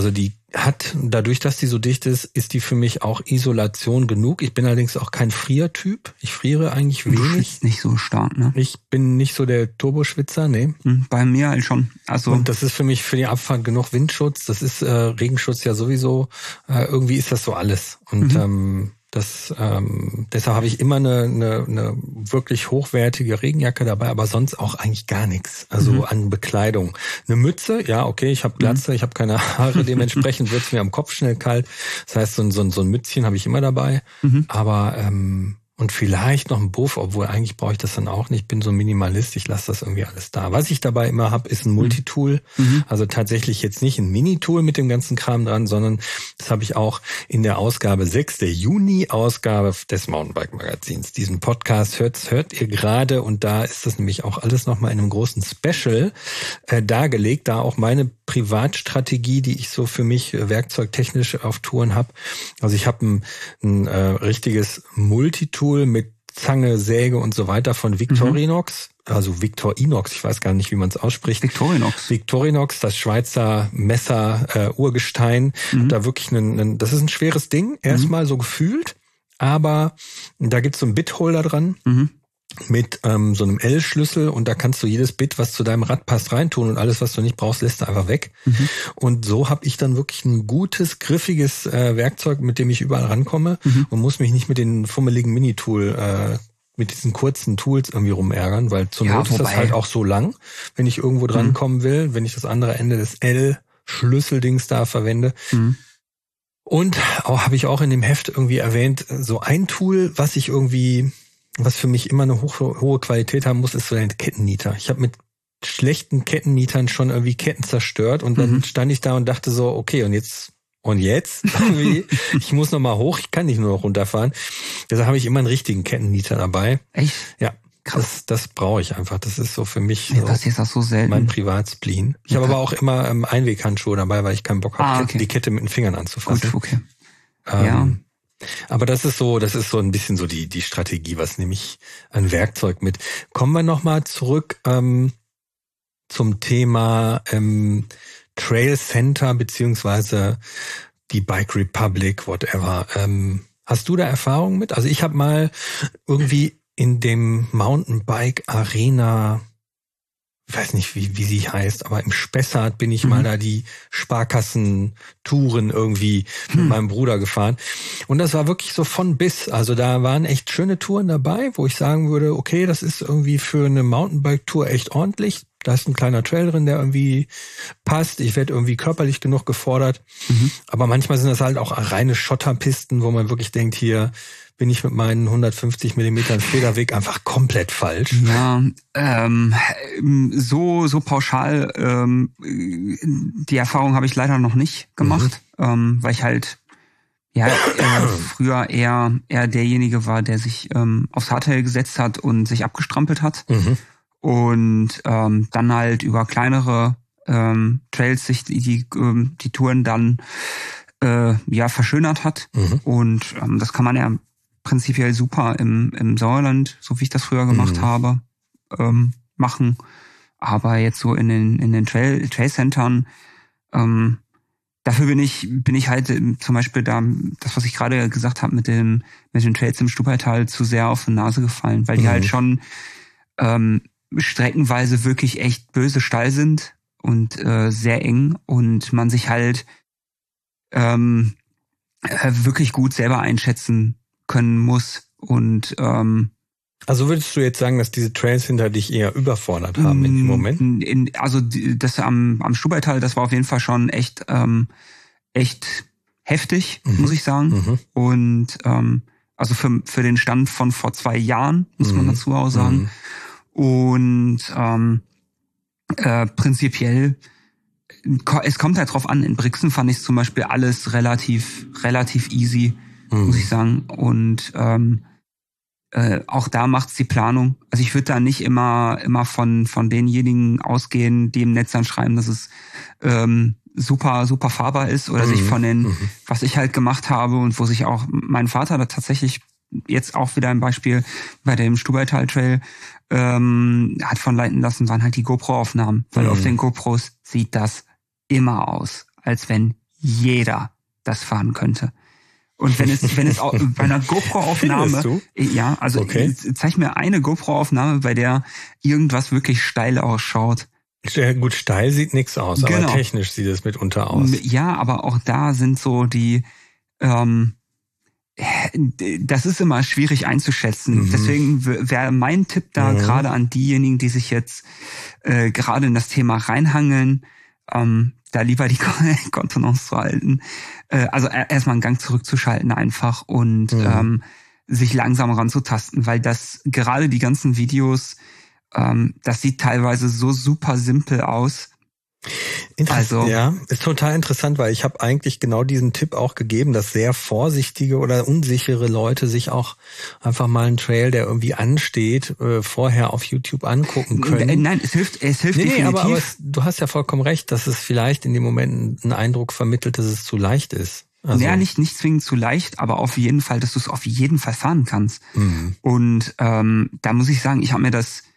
dadurch, dass die so dicht ist die für mich auch Isolation genug. Ich bin allerdings auch kein Friertyp. Ich friere eigentlich wenig. Du schwitzt nicht so stark, ne? Ich bin nicht so der Turboschwitzer, nee. Bei mir halt schon. Also und das ist für mich für die Abfahrt genug Windschutz. Das ist Regenschutz ja sowieso. Irgendwie ist das so alles. Und deshalb habe ich immer eine wirklich hochwertige Regenjacke dabei, aber sonst auch eigentlich gar nichts. Also an Bekleidung. Eine Mütze, ja, okay, ich habe Glatze, ich habe keine Haare, dementsprechend wird's mir am Kopf schnell kalt. Das heißt, so ein Mützchen habe ich immer dabei. Aber und vielleicht noch ein Buff, obwohl eigentlich brauche ich das dann auch nicht. Ich bin so ein Minimalist, ich lasse das irgendwie alles da. Was ich dabei immer habe, ist ein Multitool. Also tatsächlich jetzt nicht ein Minitool mit dem ganzen Kram dran, sondern das habe ich auch in der Ausgabe 6, der Juni-Ausgabe des Mountainbike-Magazins. Diesen Podcast hört ihr gerade und da ist das nämlich auch alles nochmal in einem großen Special dargelegt, da auch meine Privatstrategie, die ich so für mich werkzeugtechnisch auf Touren habe. Also ich habe ein richtiges Multitool mit Zange, Säge und so weiter von Victorinox, also Victorinox, ich weiß gar nicht, wie man es ausspricht. Victorinox, das Schweizer Messer Urgestein. Da wirklich das ist ein schweres Ding, erstmal so gefühlt, aber da gibt's so einen Bitholder dran. Mit so einem L-Schlüssel und da kannst du jedes Bit, was zu deinem Rad passt, reintun und alles, was du nicht brauchst, lässt du einfach weg. Und so habe ich dann wirklich ein gutes, griffiges Werkzeug, mit dem ich überall rankomme und muss mich nicht mit den fummeligen Minitool, mit diesen kurzen Tools irgendwie rumärgern, weil zur Not ist das halt auch so lang, wenn ich irgendwo drankommen will, wenn ich das andere Ende des L-Schlüsseldings da verwende. Und habe ich auch in dem Heft irgendwie erwähnt, so ein Tool, was für mich immer eine hohe Qualität haben muss, ist so ein Kettennieter. Ich habe mit schlechten Kettennietern schon irgendwie Ketten zerstört und dann stand ich da und dachte so, okay, und jetzt irgendwie, ich muss noch mal hoch, ich kann nicht nur noch runterfahren. Deshalb habe ich immer einen richtigen Kettennieter dabei. Echt? Ja. Krass. Das brauche ich einfach. Das ist so für mich das ist auch so selten. Mein Privatspleen. Ich habe aber auch immer Einweghandschuhe dabei, weil ich keinen Bock habe, die Kette mit den Fingern anzufassen. Gut, okay. Aber das ist so ein bisschen so die Strategie, was nehme ich an Werkzeug mit. Kommen wir nochmal zurück zum Thema Trail Center beziehungsweise die Bike Republic, whatever. Hast du da Erfahrung mit? Also ich habe mal irgendwie in dem Mountainbike Arena, ich weiß nicht, wie sie heißt, aber im Spessart bin ich mal da die Sparkassentouren irgendwie mit meinem Bruder gefahren. Und das war wirklich so von bis. Also da waren echt schöne Touren dabei, wo ich sagen würde, okay, das ist irgendwie für eine Mountainbike-Tour echt ordentlich. Da ist ein kleiner Trail drin, der irgendwie passt. Ich werde irgendwie körperlich genug gefordert. Aber manchmal sind das halt auch reine Schotterpisten, wo man wirklich denkt, hier bin ich mit meinen 150 Millimetern Federweg einfach komplett falsch. Ja, so pauschal, die Erfahrung habe ich leider noch nicht gemacht, weil ich halt früher eher derjenige war, der sich aufs Hardtail gesetzt hat und sich abgestrampelt hat. Und dann halt über kleinere Trails sich die Touren dann verschönert hat. Und das kann man ja prinzipiell super im Sauerland, so wie ich das früher gemacht habe, machen. Aber jetzt so in den Trail-Centern, dafür bin ich halt zum Beispiel da, das, was ich gerade gesagt habe mit den Trails im Stubaital, zu sehr auf die Nase gefallen, weil die halt schon streckenweise wirklich echt böse steil sind und sehr eng und man sich halt wirklich gut selber einschätzen können muss und also würdest du jetzt sagen, dass diese Trails hinter dich eher überfordert haben in dem Moment? Also das am Stubaital, das war auf jeden Fall schon echt heftig, muss ich sagen. Und also für den Stand von vor 2 Jahren, muss man dazu auch sagen. Und prinzipiell, es kommt halt drauf an. In Brixen fand ich zum Beispiel alles relativ easy, muss ich sagen. Und auch da macht's die Planung. Also ich würde da nicht immer von denjenigen ausgehen, die im Netz dann schreiben, dass es super fahrbar ist oder sich von den, was ich halt gemacht habe und wo sich auch mein Vater da tatsächlich jetzt auch wieder ein Beispiel bei dem Stubaital Trail hat von leiten lassen, waren halt die GoPro-Aufnahmen. Weil auf den GoPros sieht das immer aus, als wenn jeder das fahren könnte. Und wenn es auch bei einer GoPro-Aufnahme, ja, also zeig mir eine GoPro-Aufnahme, bei der irgendwas wirklich steil ausschaut. Ja, gut, steil sieht nichts aus, aber technisch sieht es mitunter aus. Ja, aber auch da sind so die, das ist immer schwierig einzuschätzen. Deswegen wäre mein Tipp da gerade an diejenigen, die sich jetzt gerade in das Thema reinhangeln, da lieber die Kontenance zu halten. Also erstmal einen Gang zurückzuschalten einfach und sich langsam ranzutasten, weil das gerade die ganzen Videos, das sieht teilweise so super simpel aus. Ja, ist total interessant, weil ich habe eigentlich genau diesen Tipp auch gegeben, dass sehr vorsichtige oder unsichere Leute sich auch einfach mal einen Trail, der irgendwie ansteht, vorher auf YouTube angucken können. Nein, es hilft definitiv. Aber du hast ja vollkommen recht, dass es vielleicht in dem Moment einen Eindruck vermittelt, dass es zu leicht ist. Also, ja, nicht zwingend zu leicht, aber auf jeden Fall, dass du es auf jeden Fall fahren kannst. Und da muss ich sagen, ich habe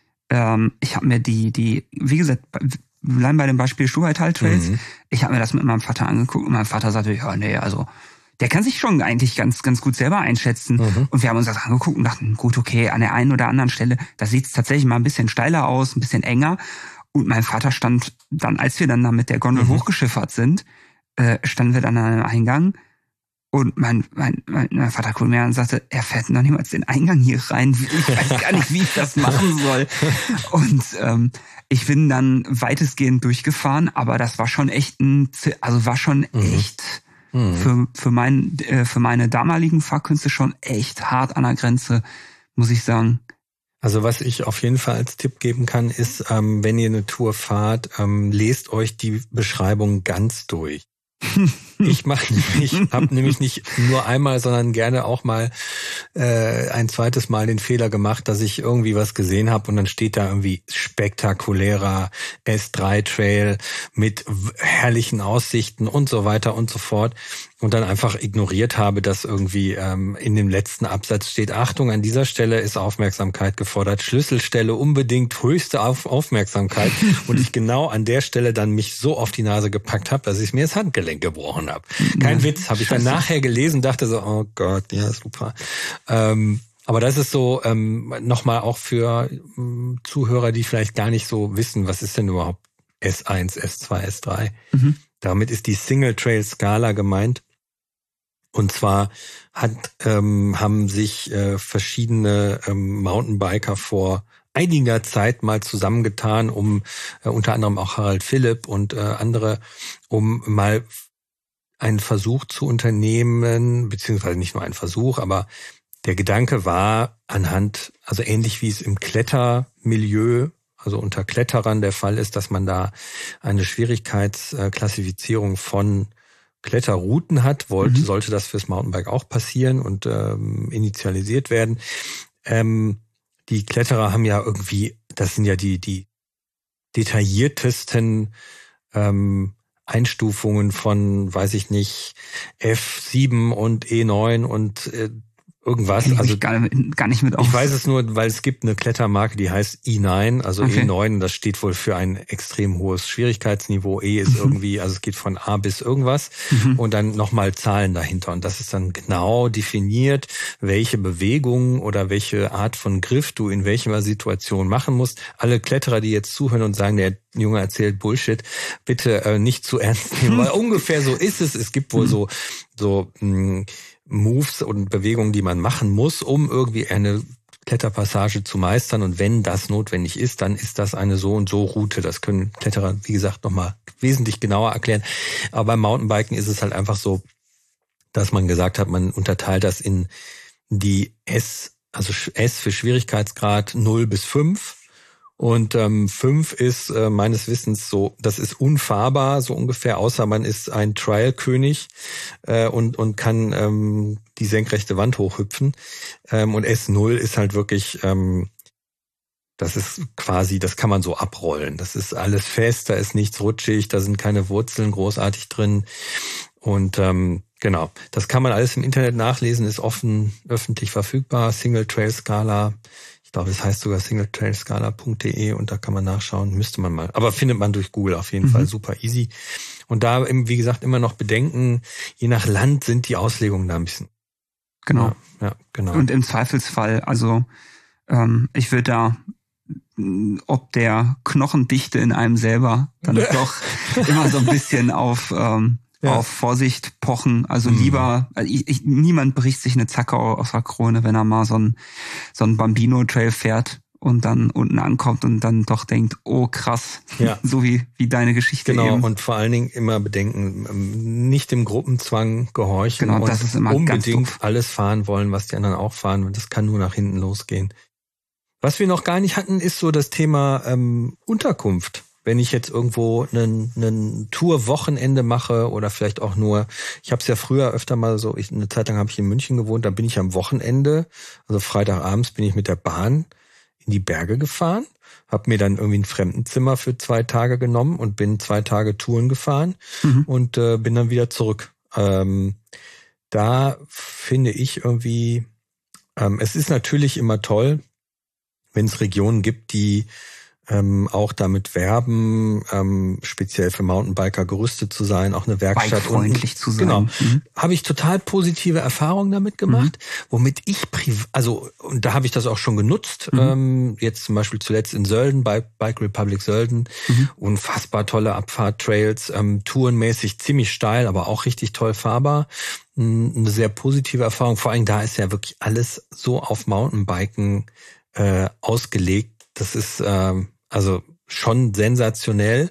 mir die, wie gesagt, wir bleiben bei dem Beispiel Stubaital-Trails. Ich habe mir das mit meinem Vater angeguckt und mein Vater sagte, ja, nee, also der kann sich schon eigentlich ganz gut selber einschätzen. Und wir haben uns das angeguckt und dachten, gut, okay, an der einen oder anderen Stelle, da sieht es tatsächlich mal ein bisschen steiler aus, ein bisschen enger. Und mein Vater stand dann, als wir dann da mit der Gondel hochgeschiffert sind, standen wir dann an einem Eingang. Und mein Vater guckte mir an und sagte, er fährt noch niemals den Eingang hier rein. Ich weiß gar nicht, wie ich das machen soll. Und ich bin dann weitestgehend durchgefahren, aber das war schon echt echt für meine damaligen Fahrkünste schon echt hart an der Grenze, muss ich sagen. Also was ich auf jeden Fall als Tipp geben kann, ist, wenn ihr eine Tour fahrt, lest euch die Beschreibung ganz durch. Ich habe nämlich nicht nur einmal, sondern gerne auch mal ein zweites Mal den Fehler gemacht, dass ich irgendwie was gesehen habe und dann steht da irgendwie spektakulärer S3-Trail mit herrlichen Aussichten und so weiter und so fort und dann einfach ignoriert habe, dass irgendwie in dem letzten Absatz steht, Achtung, an dieser Stelle ist Aufmerksamkeit gefordert, Schlüsselstelle unbedingt höchste Aufmerksamkeit und ich genau an der Stelle dann mich so auf die Nase gepackt habe, dass ich mir das Handgelenk gebrochen habe. Kein Witz, habe ich dann nachher gelesen, dachte so, oh Gott, ja, super. Aber das ist so nochmal auch für Zuhörer, die vielleicht gar nicht so wissen, was ist denn überhaupt S1, S2, S3. Damit ist die Single Trail Skala gemeint. Und zwar haben sich verschiedene Mountainbiker vor einiger Zeit mal zusammengetan, um unter anderem auch Harald Philipp und andere, um mal einen Versuch zu unternehmen, beziehungsweise nicht nur einen Versuch, aber der Gedanke war anhand, also ähnlich wie es im Klettermilieu, also unter Kletterern der Fall ist, dass man da eine Schwierigkeitsklassifizierung von Kletterrouten hat, sollte das fürs Mountainbike auch passieren und initialisiert werden. Die Kletterer haben ja irgendwie, das sind ja die detailliertesten Einstufungen von, weiß ich nicht, F7 und E9 und irgendwas. Also gar nicht mit auf. Ich weiß es nur, weil es gibt eine Klettermarke, die heißt E9, also okay. E9, das steht wohl für ein extrem hohes Schwierigkeitsniveau. E ist irgendwie, also es geht von A bis irgendwas und dann nochmal Zahlen dahinter. Und das ist dann genau definiert, welche Bewegungen oder welche Art von Griff du in welcher Situation machen musst. Alle Kletterer, die jetzt zuhören und sagen, der Junge erzählt Bullshit, bitte nicht zu ernst nehmen, weil ungefähr so ist es. Es gibt wohl so Moves und Bewegungen, die man machen muss, um irgendwie eine Kletterpassage zu meistern. Und wenn das notwendig ist, dann ist das eine so und so Route. Das können Kletterer, wie gesagt, nochmal wesentlich genauer erklären. Aber beim Mountainbiken ist es halt einfach so, dass man gesagt hat, man unterteilt das in die S, also S für Schwierigkeitsgrad 0 bis 5. Und 5 ist meines Wissens so, das ist unfahrbar, so ungefähr, außer man ist ein Trial-König und kann die senkrechte Wand hochhüpfen. Und S0 ist halt wirklich, das ist quasi, das kann man so abrollen. Das ist alles fest, da ist nichts rutschig, da sind keine Wurzeln großartig drin. Und genau, das kann man alles im Internet nachlesen, ist offen, öffentlich verfügbar, Single Trail Skala. Ich glaube, das heißt sogar singletrailskala.de und da kann man nachschauen, müsste man mal. Aber findet man durch Google auf jeden Fall super easy. Und da, wie gesagt, immer noch bedenken, je nach Land sind die Auslegungen da ein bisschen. Genau. Ja, genau. Und im Zweifelsfall, also ich würde da ob der Knochendichte in einem selber dann doch immer so ein bisschen auf Vorsicht pochen. Also lieber, niemand bricht sich eine Zacke aus der Krone, wenn er mal so ein Bambino-Trail fährt und dann unten ankommt und dann doch denkt, oh krass, so wie deine Geschichte eben. Genau, und vor allen Dingen immer bedenken, nicht dem Gruppenzwang gehorchen und das ist immer unbedingt ganz alles fahren wollen, was die anderen auch fahren, und das kann nur nach hinten losgehen. Was wir noch gar nicht hatten, ist so das Thema Unterkunft. Wenn ich jetzt irgendwo einen Tour-Wochenende mache oder vielleicht auch nur, ich habe es ja früher öfter mal so, eine Zeit lang habe ich in München gewohnt, da bin ich am Wochenende, also Freitagabends bin ich mit der Bahn in die Berge gefahren, habe mir dann irgendwie ein Fremdenzimmer für 2 Tage genommen und bin 2 Tage Touren gefahren und bin dann wieder zurück. Da finde ich irgendwie, es ist natürlich immer toll, wenn es Regionen gibt, die auch damit werben, speziell für Mountainbiker gerüstet zu sein, auch eine Werkstatt bikefreundlich zu sein. Genau, habe ich total positive Erfahrungen damit gemacht, womit ich und da habe ich das auch schon genutzt. Jetzt zum Beispiel zuletzt in Sölden, bei Bike Republic Sölden, unfassbar tolle Abfahrttrails, tourenmäßig ziemlich steil, aber auch richtig toll fahrbar. Eine sehr positive Erfahrung. Vor allem da ist ja wirklich alles so auf Mountainbiken ausgelegt. Das ist also schon sensationell.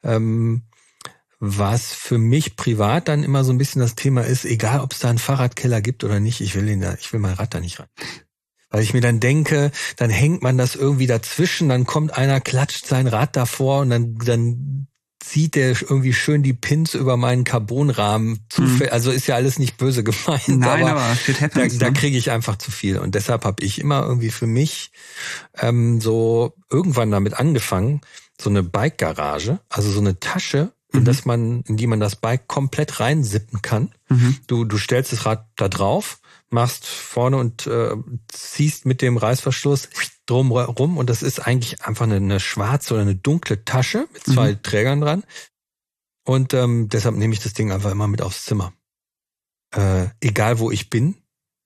Was für mich privat dann immer so ein bisschen das Thema ist, egal ob es da einen Fahrradkeller gibt oder nicht, ich will mein Rad da nicht rein. Weil ich mir dann denke, dann hängt man das irgendwie dazwischen, dann kommt einer, klatscht sein Rad davor und dann zieht der irgendwie schön die Pins über meinen Carbonrahmen. Also ist ja alles nicht böse gemeint. Nein, aber shit happens, da kriege ich einfach zu viel. Und deshalb habe ich immer irgendwie für mich so irgendwann damit angefangen, so eine Bike-Garage, also so eine Tasche, in die man das Bike komplett reinsippen kann. Du stellst das Rad da drauf, machst vorne und ziehst mit dem Reißverschluss drum rum, und das ist eigentlich einfach eine schwarze oder eine dunkle Tasche mit 2 Trägern dran. Und deshalb nehme ich das Ding einfach immer mit aufs Zimmer. Egal wo ich bin.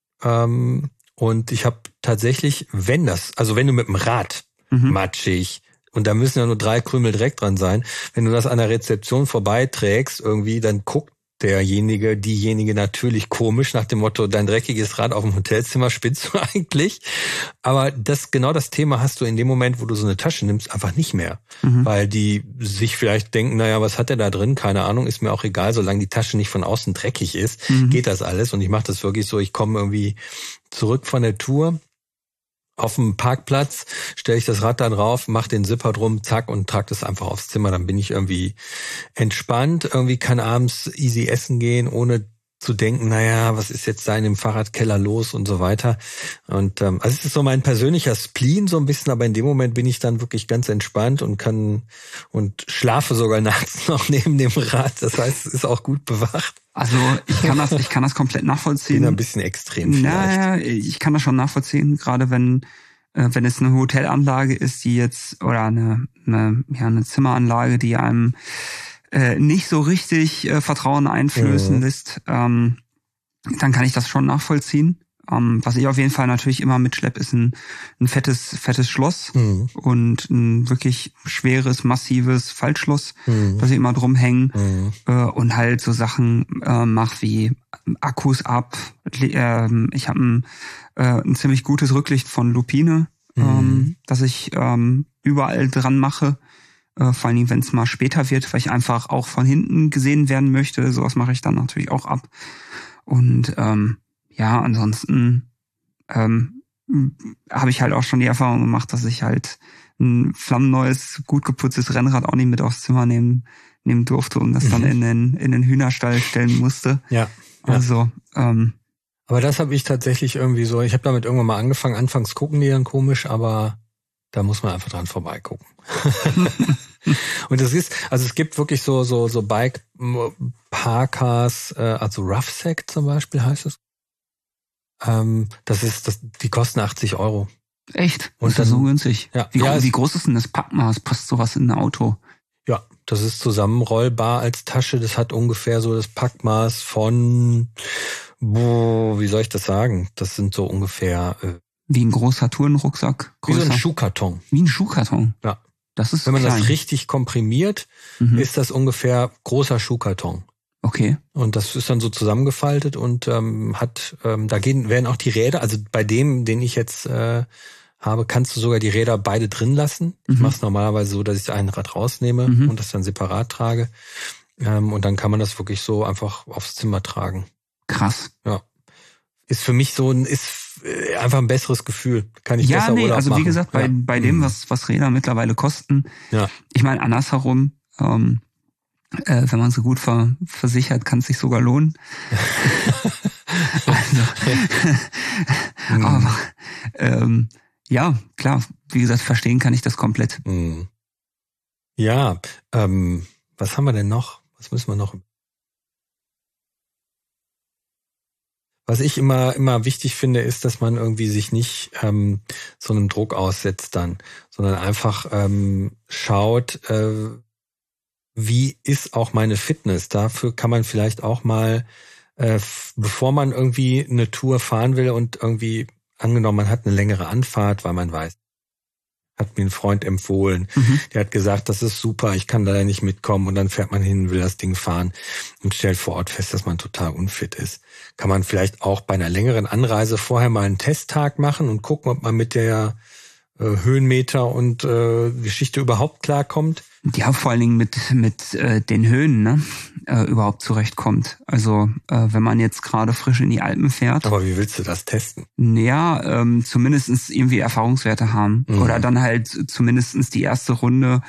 Und ich habe tatsächlich, wenn du mit dem Rad matschig, und da müssen ja nur 3 Krümel Dreck dran sein, wenn du das an der Rezeption vorbeiträgst irgendwie, dann guckt diejenige natürlich komisch nach dem Motto, dein dreckiges Rad auf dem Hotelzimmer, spinnst du eigentlich? Aber genau das Thema hast du in dem Moment, wo du so eine Tasche nimmst, einfach nicht mehr. Weil die sich vielleicht denken, naja, was hat der da drin? Keine Ahnung, ist mir auch egal, solange die Tasche nicht von außen dreckig ist, geht das alles. Und ich mache das wirklich so, ich komme irgendwie zurück von der Tour, auf dem Parkplatz stelle ich das Rad dann drauf, mache den Zipper drum, zack, und trage das einfach aufs Zimmer. Dann bin ich irgendwie entspannt, irgendwie kann abends easy essen gehen, ohne zu denken, naja, was ist jetzt da in dem Fahrradkeller los und so weiter. Und also es ist so mein persönlicher Spleen so ein bisschen, aber in dem Moment bin ich dann wirklich ganz entspannt und schlafe sogar nachts noch neben dem Rad. Das heißt, es ist auch gut bewacht. Also ich kann das komplett nachvollziehen. Bin ein bisschen extrem vielleicht. Naja, ich kann das schon nachvollziehen, gerade wenn es eine Hotelanlage ist, die jetzt, oder eine Zimmeranlage, die einem nicht so richtig Vertrauen einflößen lässt, dann kann ich das schon nachvollziehen. Was ich auf jeden Fall natürlich immer mitschleppe, ist ein fettes Schloss und ein wirklich schweres, massives Faltschloss, das ich immer drum hängen und halt so Sachen mache wie Akkus ab. Ich habe ein ziemlich gutes Rücklicht von Lupine, das ich überall dran mache. Vor allen Dingen, wenn es mal später wird, weil ich einfach auch von hinten gesehen werden möchte. Sowas mache ich dann natürlich auch ab. Und ansonsten habe ich halt auch schon die Erfahrung gemacht, dass ich halt ein flammenneues, gut geputztes Rennrad auch nicht mit aufs Zimmer nehmen durfte und das dann in den Hühnerstall stellen musste. Ja. Also aber das habe ich tatsächlich irgendwie so, ich habe damit irgendwann mal angefangen, anfangs gucken die dann komisch, aber da muss man einfach dran vorbeigucken. Und es gibt wirklich so Bike-Parkas, also Roughsack zum Beispiel heißt es. Die kosten 80 €. Echt? Und ist das so günstig? Ja. Wie groß ist denn das Packmaß? Passt sowas in ein Auto? Ja, das ist zusammenrollbar als Tasche. Das hat ungefähr so das Packmaß von, wie soll ich das sagen? Das sind so ungefähr... wie ein großer Tourenrucksack? Größer? Wie so ein Schuhkarton. Wie ein Schuhkarton? Ja. Das ist Wenn man klein. das richtig komprimiert, ist das ungefähr großer Schuhkarton. Okay. Und das ist dann so zusammengefaltet und werden auch die Räder, also bei dem, den ich jetzt habe, kannst du sogar die Räder beide drin lassen. Ich mache es normalerweise so, dass ich ein Rad rausnehme und das dann separat trage. Und dann kann man das wirklich so einfach aufs Zimmer tragen. Krass. Ja. Ist für mich einfach ein besseres Gefühl. Kann ich besser Urlaub also machen. wie gesagt, bei dem, was Räder mittlerweile kosten, ich meine, andersherum, wenn man so gut versichert, kann es sich sogar lohnen. Aber ja, klar, wie gesagt, verstehen kann ich das komplett. Ja, was haben wir denn noch? Was müssen wir noch? Was ich immer wichtig finde, ist, dass man irgendwie sich nicht so einem Druck aussetzt dann, sondern einfach schaut, wie ist auch meine Fitness. Dafür kann man vielleicht auch mal, bevor man irgendwie eine Tour fahren will und irgendwie, angenommen, man hat eine längere Anfahrt, weil man weiß, hat mir ein Freund empfohlen, der hat gesagt, das ist super, ich kann leider nicht mitkommen und dann fährt man hin, will das Ding fahren und stellt vor Ort fest, dass man total unfit ist. Kann man vielleicht auch bei einer längeren Anreise vorher mal einen Testtag machen und gucken, ob man mit der Höhenmeter und Geschichte überhaupt klarkommt. Ja, vor allen Dingen mit den Höhen, ne, überhaupt zurechtkommt. Also wenn man jetzt gerade frisch in die Alpen fährt. Aber wie willst du das testen? Ja, zumindestens irgendwie Erfahrungswerte haben. Oder dann halt zumindestens die erste Runde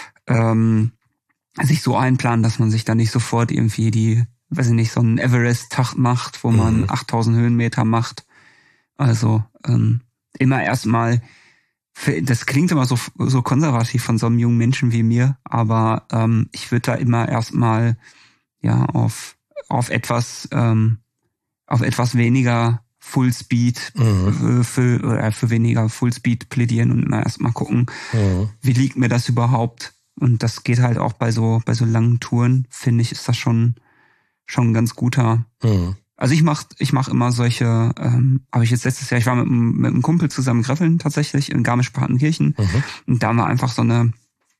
sich so einplanen, dass man sich dann nicht sofort irgendwie so einen Everest-Tag macht, wo man 8000 Höhenmeter macht. Also immer erstmal, das klingt immer so konservativ von so einem jungen Menschen wie mir, aber ich würde da immer erstmal auf etwas weniger Fullspeed für weniger Fullspeed plädieren und immer erstmal gucken, wie liegt mir das überhaupt? Und das geht halt auch bei so langen Touren, finde ich, ist das schon ein ganz guter. Also ich mach immer solche, habe ich jetzt letztes Jahr, ich war mit einem Kumpel zusammen greffeln tatsächlich in Garmisch-Partenkirchen und da haben wir einfach so ein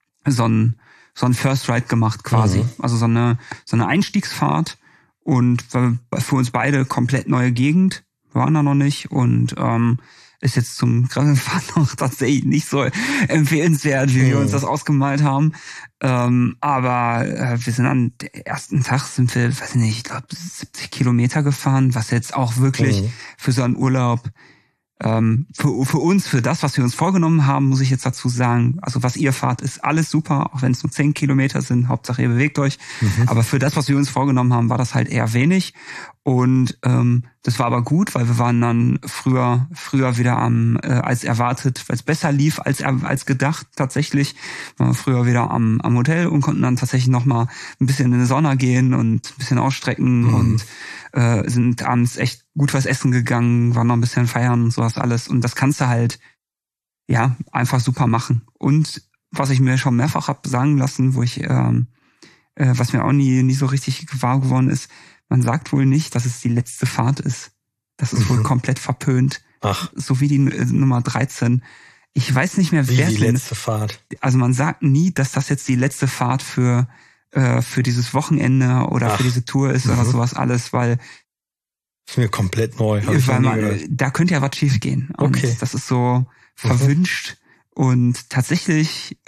First Ride gemacht quasi. Also so eine Einstiegsfahrt und für uns beide komplett neue Gegend, waren da noch nicht und ist jetzt zum Gravelfahren noch tatsächlich nicht so empfehlenswert, wie wir uns das ausgemalt haben. Aber wir sind am ersten Tag weiß ich nicht, ich glaube 70 Kilometer gefahren, was jetzt auch wirklich für so einen Urlaub, für uns, für das, was wir uns vorgenommen haben, muss ich jetzt dazu sagen, also was ihr fahrt, ist alles super, auch wenn es nur 10 Kilometer sind, Hauptsache ihr bewegt euch. Aber für das, was wir uns vorgenommen haben, war das halt eher wenig. Und das war aber gut, weil wir waren dann früher wieder als erwartet, weil es besser lief als gedacht tatsächlich, waren wir früher wieder am Hotel und konnten dann tatsächlich noch mal ein bisschen in die Sauna gehen und ein bisschen ausstrecken und sind abends echt gut was essen gegangen, waren noch ein bisschen feiern und sowas alles. Und das kannst du halt einfach super machen. Und was ich mir schon mehrfach hab sagen lassen, was mir auch nie so richtig wahr geworden ist, man sagt wohl nicht, dass es die letzte Fahrt ist. Das ist wohl komplett verpönt. Ach. So wie die Nummer 13. Ich weiß nicht mehr, wer die letzte Fahrt. Also man sagt nie, dass das jetzt die letzte Fahrt für dieses Wochenende oder für diese Tour ist oder sowas alles, weil ist mir komplett neu. Da könnte ja was schief gehen. Und das ist so verwünscht. Und tatsächlich,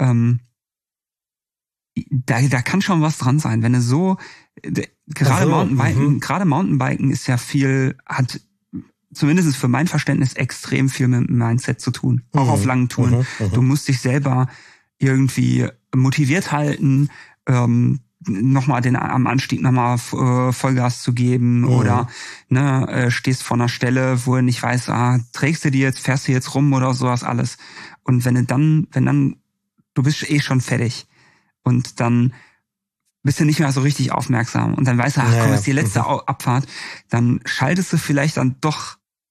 da kann schon was dran sein. Wenn du so, gerade Mountainbiken ist ja hat zumindest für mein Verständnis extrem viel mit dem Mindset zu tun. Auch auf langen Touren. Du musst dich selber irgendwie motiviert halten, nochmal am Anstieg nochmal Vollgas zu geben oder stehst vor einer Stelle, wo du nicht weißt, trägst du die jetzt, fährst du jetzt rum oder sowas alles. Und wenn dann, du bist schon fertig und dann bist du nicht mehr so richtig aufmerksam und dann weißt du, komm, ist die letzte Abfahrt, dann schaltest du vielleicht dann doch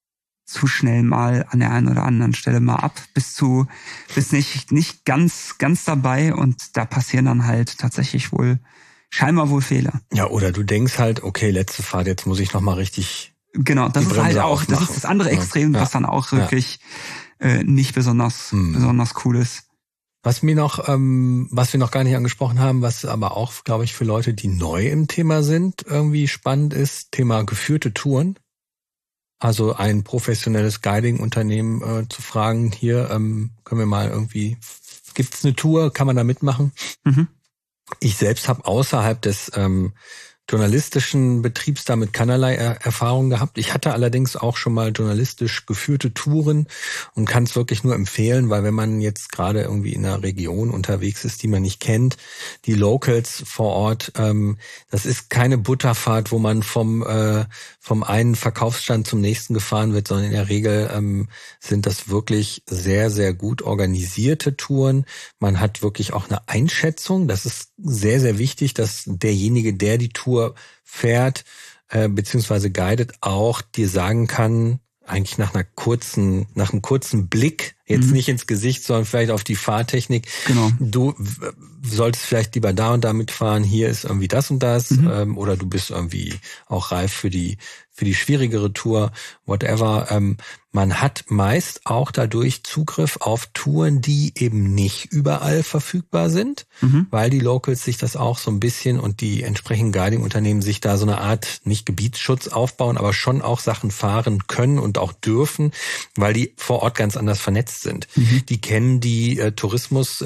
zu schnell mal an der einen oder anderen Stelle mal ab, bist nicht ganz dabei und da passieren dann halt tatsächlich scheinbar wohl Fehler. Ja, oder du denkst halt, okay, letzte Fahrt, jetzt muss ich nochmal richtig. Genau, das ist halt auch, das ist das andere Extrem, was dann auch wirklich nicht besonders cool ist. Was wir noch gar nicht angesprochen haben, was aber auch, glaube ich, für Leute, die neu im Thema sind, irgendwie spannend ist, Thema geführte Touren. Also ein professionelles Guiding-Unternehmen zu fragen, hier können wir mal irgendwie, gibt's eine Tour, kann man da mitmachen? Mhm. Ich selbst habe außerhalb des journalistischen Betriebs damit keinerlei Erfahrung gehabt. Ich hatte allerdings auch schon mal journalistisch geführte Touren und kann es wirklich nur empfehlen, weil wenn man jetzt gerade irgendwie in einer Region unterwegs ist, die man nicht kennt, die Locals vor Ort, das ist keine Butterfahrt, wo man vom einen Verkaufsstand zum nächsten gefahren wird, sondern in der Regel sind das wirklich sehr, sehr gut organisierte Touren. Man hat wirklich auch eine Einschätzung. Das ist sehr, sehr wichtig, dass derjenige, der die Tour fährt, beziehungsweise guidet, auch dir sagen kann, eigentlich nach einem kurzen Blick, jetzt nicht ins Gesicht, sondern vielleicht auf die Fahrtechnik. Genau. Du solltest vielleicht lieber da und da mitfahren, hier ist irgendwie das und das, oder du bist irgendwie auch reif für die schwierigere Tour, whatever. Man hat meist auch dadurch Zugriff auf Touren, die eben nicht überall verfügbar sind, weil die Locals sich das auch so ein bisschen und die entsprechenden Guiding-Unternehmen sich da so eine Art, nicht Gebietsschutz aufbauen, aber schon auch Sachen fahren können und auch dürfen, weil die vor Ort ganz anders vernetzt sind. Die kennen die Tourismus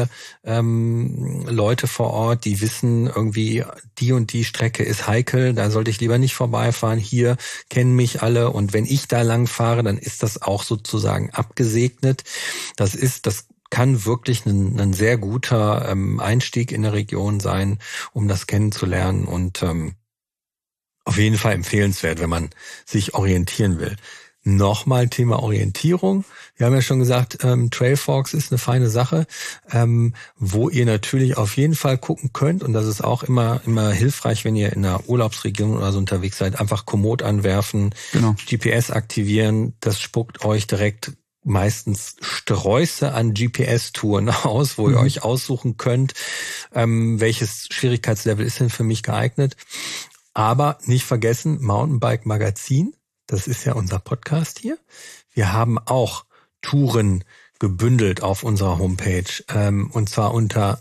Leute vor Ort, die wissen irgendwie, die und die Strecke ist heikel, da sollte ich lieber nicht vorbeifahren, hier kennen mich alle und wenn ich da lang fahre, dann ist das auch sozusagen abgesegnet. Das kann wirklich ein sehr guter Einstieg in der Region sein, um das kennenzulernen und auf jeden Fall empfehlenswert, wenn man sich orientieren will. Nochmal Thema Orientierung. Wir haben ja schon gesagt, Trailforks ist eine feine Sache, wo ihr natürlich auf jeden Fall gucken könnt und das ist auch immer hilfreich, wenn ihr in einer Urlaubsregion oder so unterwegs seid, einfach Komoot anwerfen, genau. GPS aktivieren, das spuckt euch direkt meistens Sträuße an GPS-Touren aus, wo ihr euch aussuchen könnt, welches Schwierigkeitslevel ist denn für mich geeignet. Aber nicht vergessen, Mountainbike Magazin, das ist ja unser Podcast hier. Wir haben auch Touren gebündelt auf unserer Homepage, und zwar unter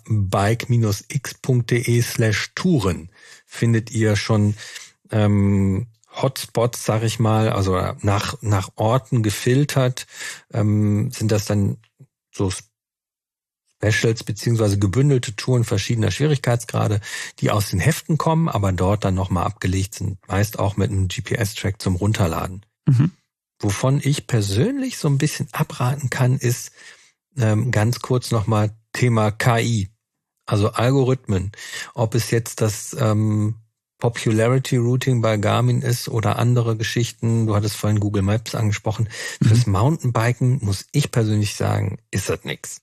bike-x.de/Touren findet ihr schon Hotspots, sag ich mal, also nach Orten gefiltert, sind das dann so Specials beziehungsweise gebündelte Touren verschiedener Schwierigkeitsgrade, die aus den Heften kommen, aber dort dann nochmal abgelegt sind, meist auch mit einem GPS-Track zum Runterladen. Wovon ich persönlich so ein bisschen abraten kann, ist ganz kurz nochmal Thema KI, also Algorithmen. Ob es jetzt das Popularity Routing bei Garmin ist oder andere Geschichten, du hattest vorhin Google Maps angesprochen. Fürs Mountainbiken muss ich persönlich sagen, ist das nix.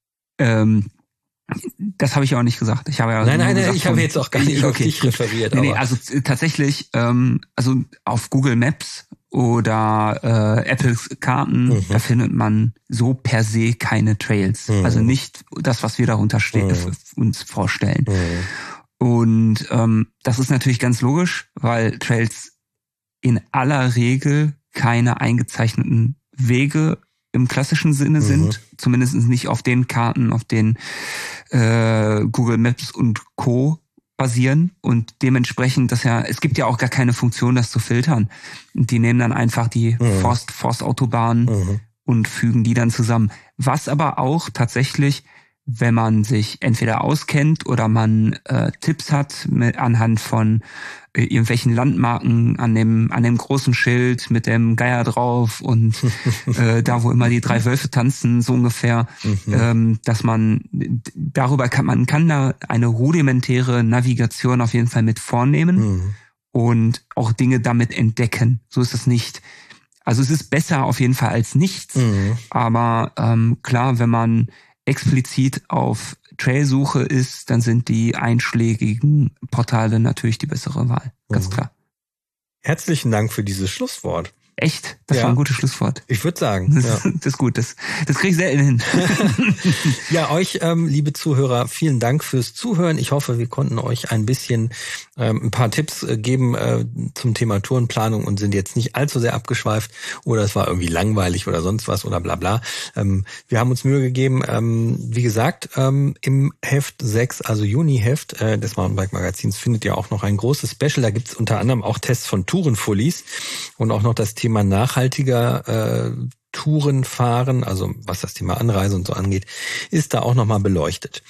Das habe ich auch nicht gesagt. Ich habe ja nein, ich habe jetzt auch gar nicht auf dich referiert. Nee, also tatsächlich, also auf Google Maps oder Apples Karten, da findet man so per se keine Trails. Also nicht das, was wir darunter uns vorstellen. Und das ist natürlich ganz logisch, weil Trails in aller Regel keine eingezeichneten Wege im klassischen Sinne sind, zumindest nicht auf den Karten, auf denen Google Maps und Co. basieren und dementsprechend, es gibt ja auch gar keine Funktion, das zu filtern. Die nehmen dann einfach die Forstautobahnen und fügen die dann zusammen. Was aber auch tatsächlich, wenn man sich entweder auskennt oder man Tipps hat anhand von irgendwelchen Landmarken an dem großen Schild mit dem Geier drauf und da, wo immer die 3 Wölfe tanzen, so ungefähr, dass man kann da eine rudimentäre Navigation auf jeden Fall mit vornehmen und auch Dinge damit entdecken. So ist das nicht. Also es ist besser auf jeden Fall als nichts, aber klar, wenn man explizit auf Trailsuche ist, dann sind die einschlägigen Portale natürlich die bessere Wahl. Ganz klar. Herzlichen Dank für dieses Schlusswort. Echt? Das war ein gutes Schlusswort. Ich würde sagen. Das ist gut. Das kriege ich selten hin. Ja, euch, liebe Zuhörer, vielen Dank fürs Zuhören. Ich hoffe, wir konnten euch ein bisschen ein paar Tipps geben zum Thema Tourenplanung und sind jetzt nicht allzu sehr abgeschweift oder es war irgendwie langweilig oder sonst was oder bla bla. Wir haben uns Mühe gegeben. Wie gesagt, im Heft 6, also Juni-Heft des Mountainbike-Magazins, findet ihr auch noch ein großes Special. Da gibt's unter anderem auch Tests von Tourenfullies und auch noch das Thema nachhaltiger Touren fahren, also was das Thema Anreise und so angeht, ist da auch nochmal beleuchtet.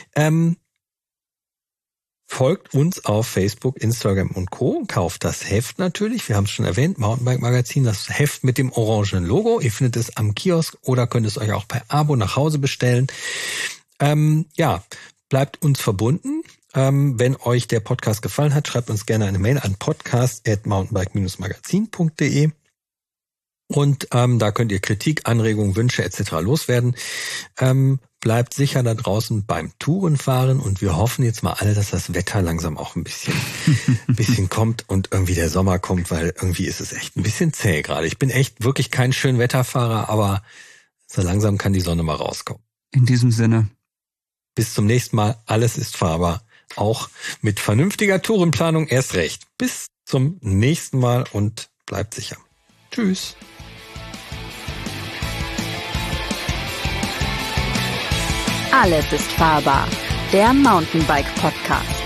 Folgt uns auf Facebook, Instagram und Co. Kauft das Heft natürlich. Wir haben es schon erwähnt, Mountainbike Magazin, das Heft mit dem orangenen Logo. Ihr findet es am Kiosk oder könnt es euch auch per Abo nach Hause bestellen. Bleibt uns verbunden. Wenn euch der Podcast gefallen hat, schreibt uns gerne eine Mail an podcast@mountainbike-magazin.de. Und da könnt ihr Kritik, Anregungen, Wünsche etc. loswerden. Bleibt sicher da draußen beim Tourenfahren und wir hoffen jetzt mal alle, dass das Wetter langsam auch ein bisschen kommt und irgendwie der Sommer kommt, weil irgendwie ist es echt ein bisschen zäh gerade. Ich bin echt wirklich kein Schönwetterfahrer, aber so langsam kann die Sonne mal rauskommen. In diesem Sinne. Bis zum nächsten Mal. Alles ist fahrbar. Auch mit vernünftiger Tourenplanung erst recht. Bis zum nächsten Mal und bleibt sicher. Tschüss. Alles ist fahrbar. Der Mountainbike Podcast.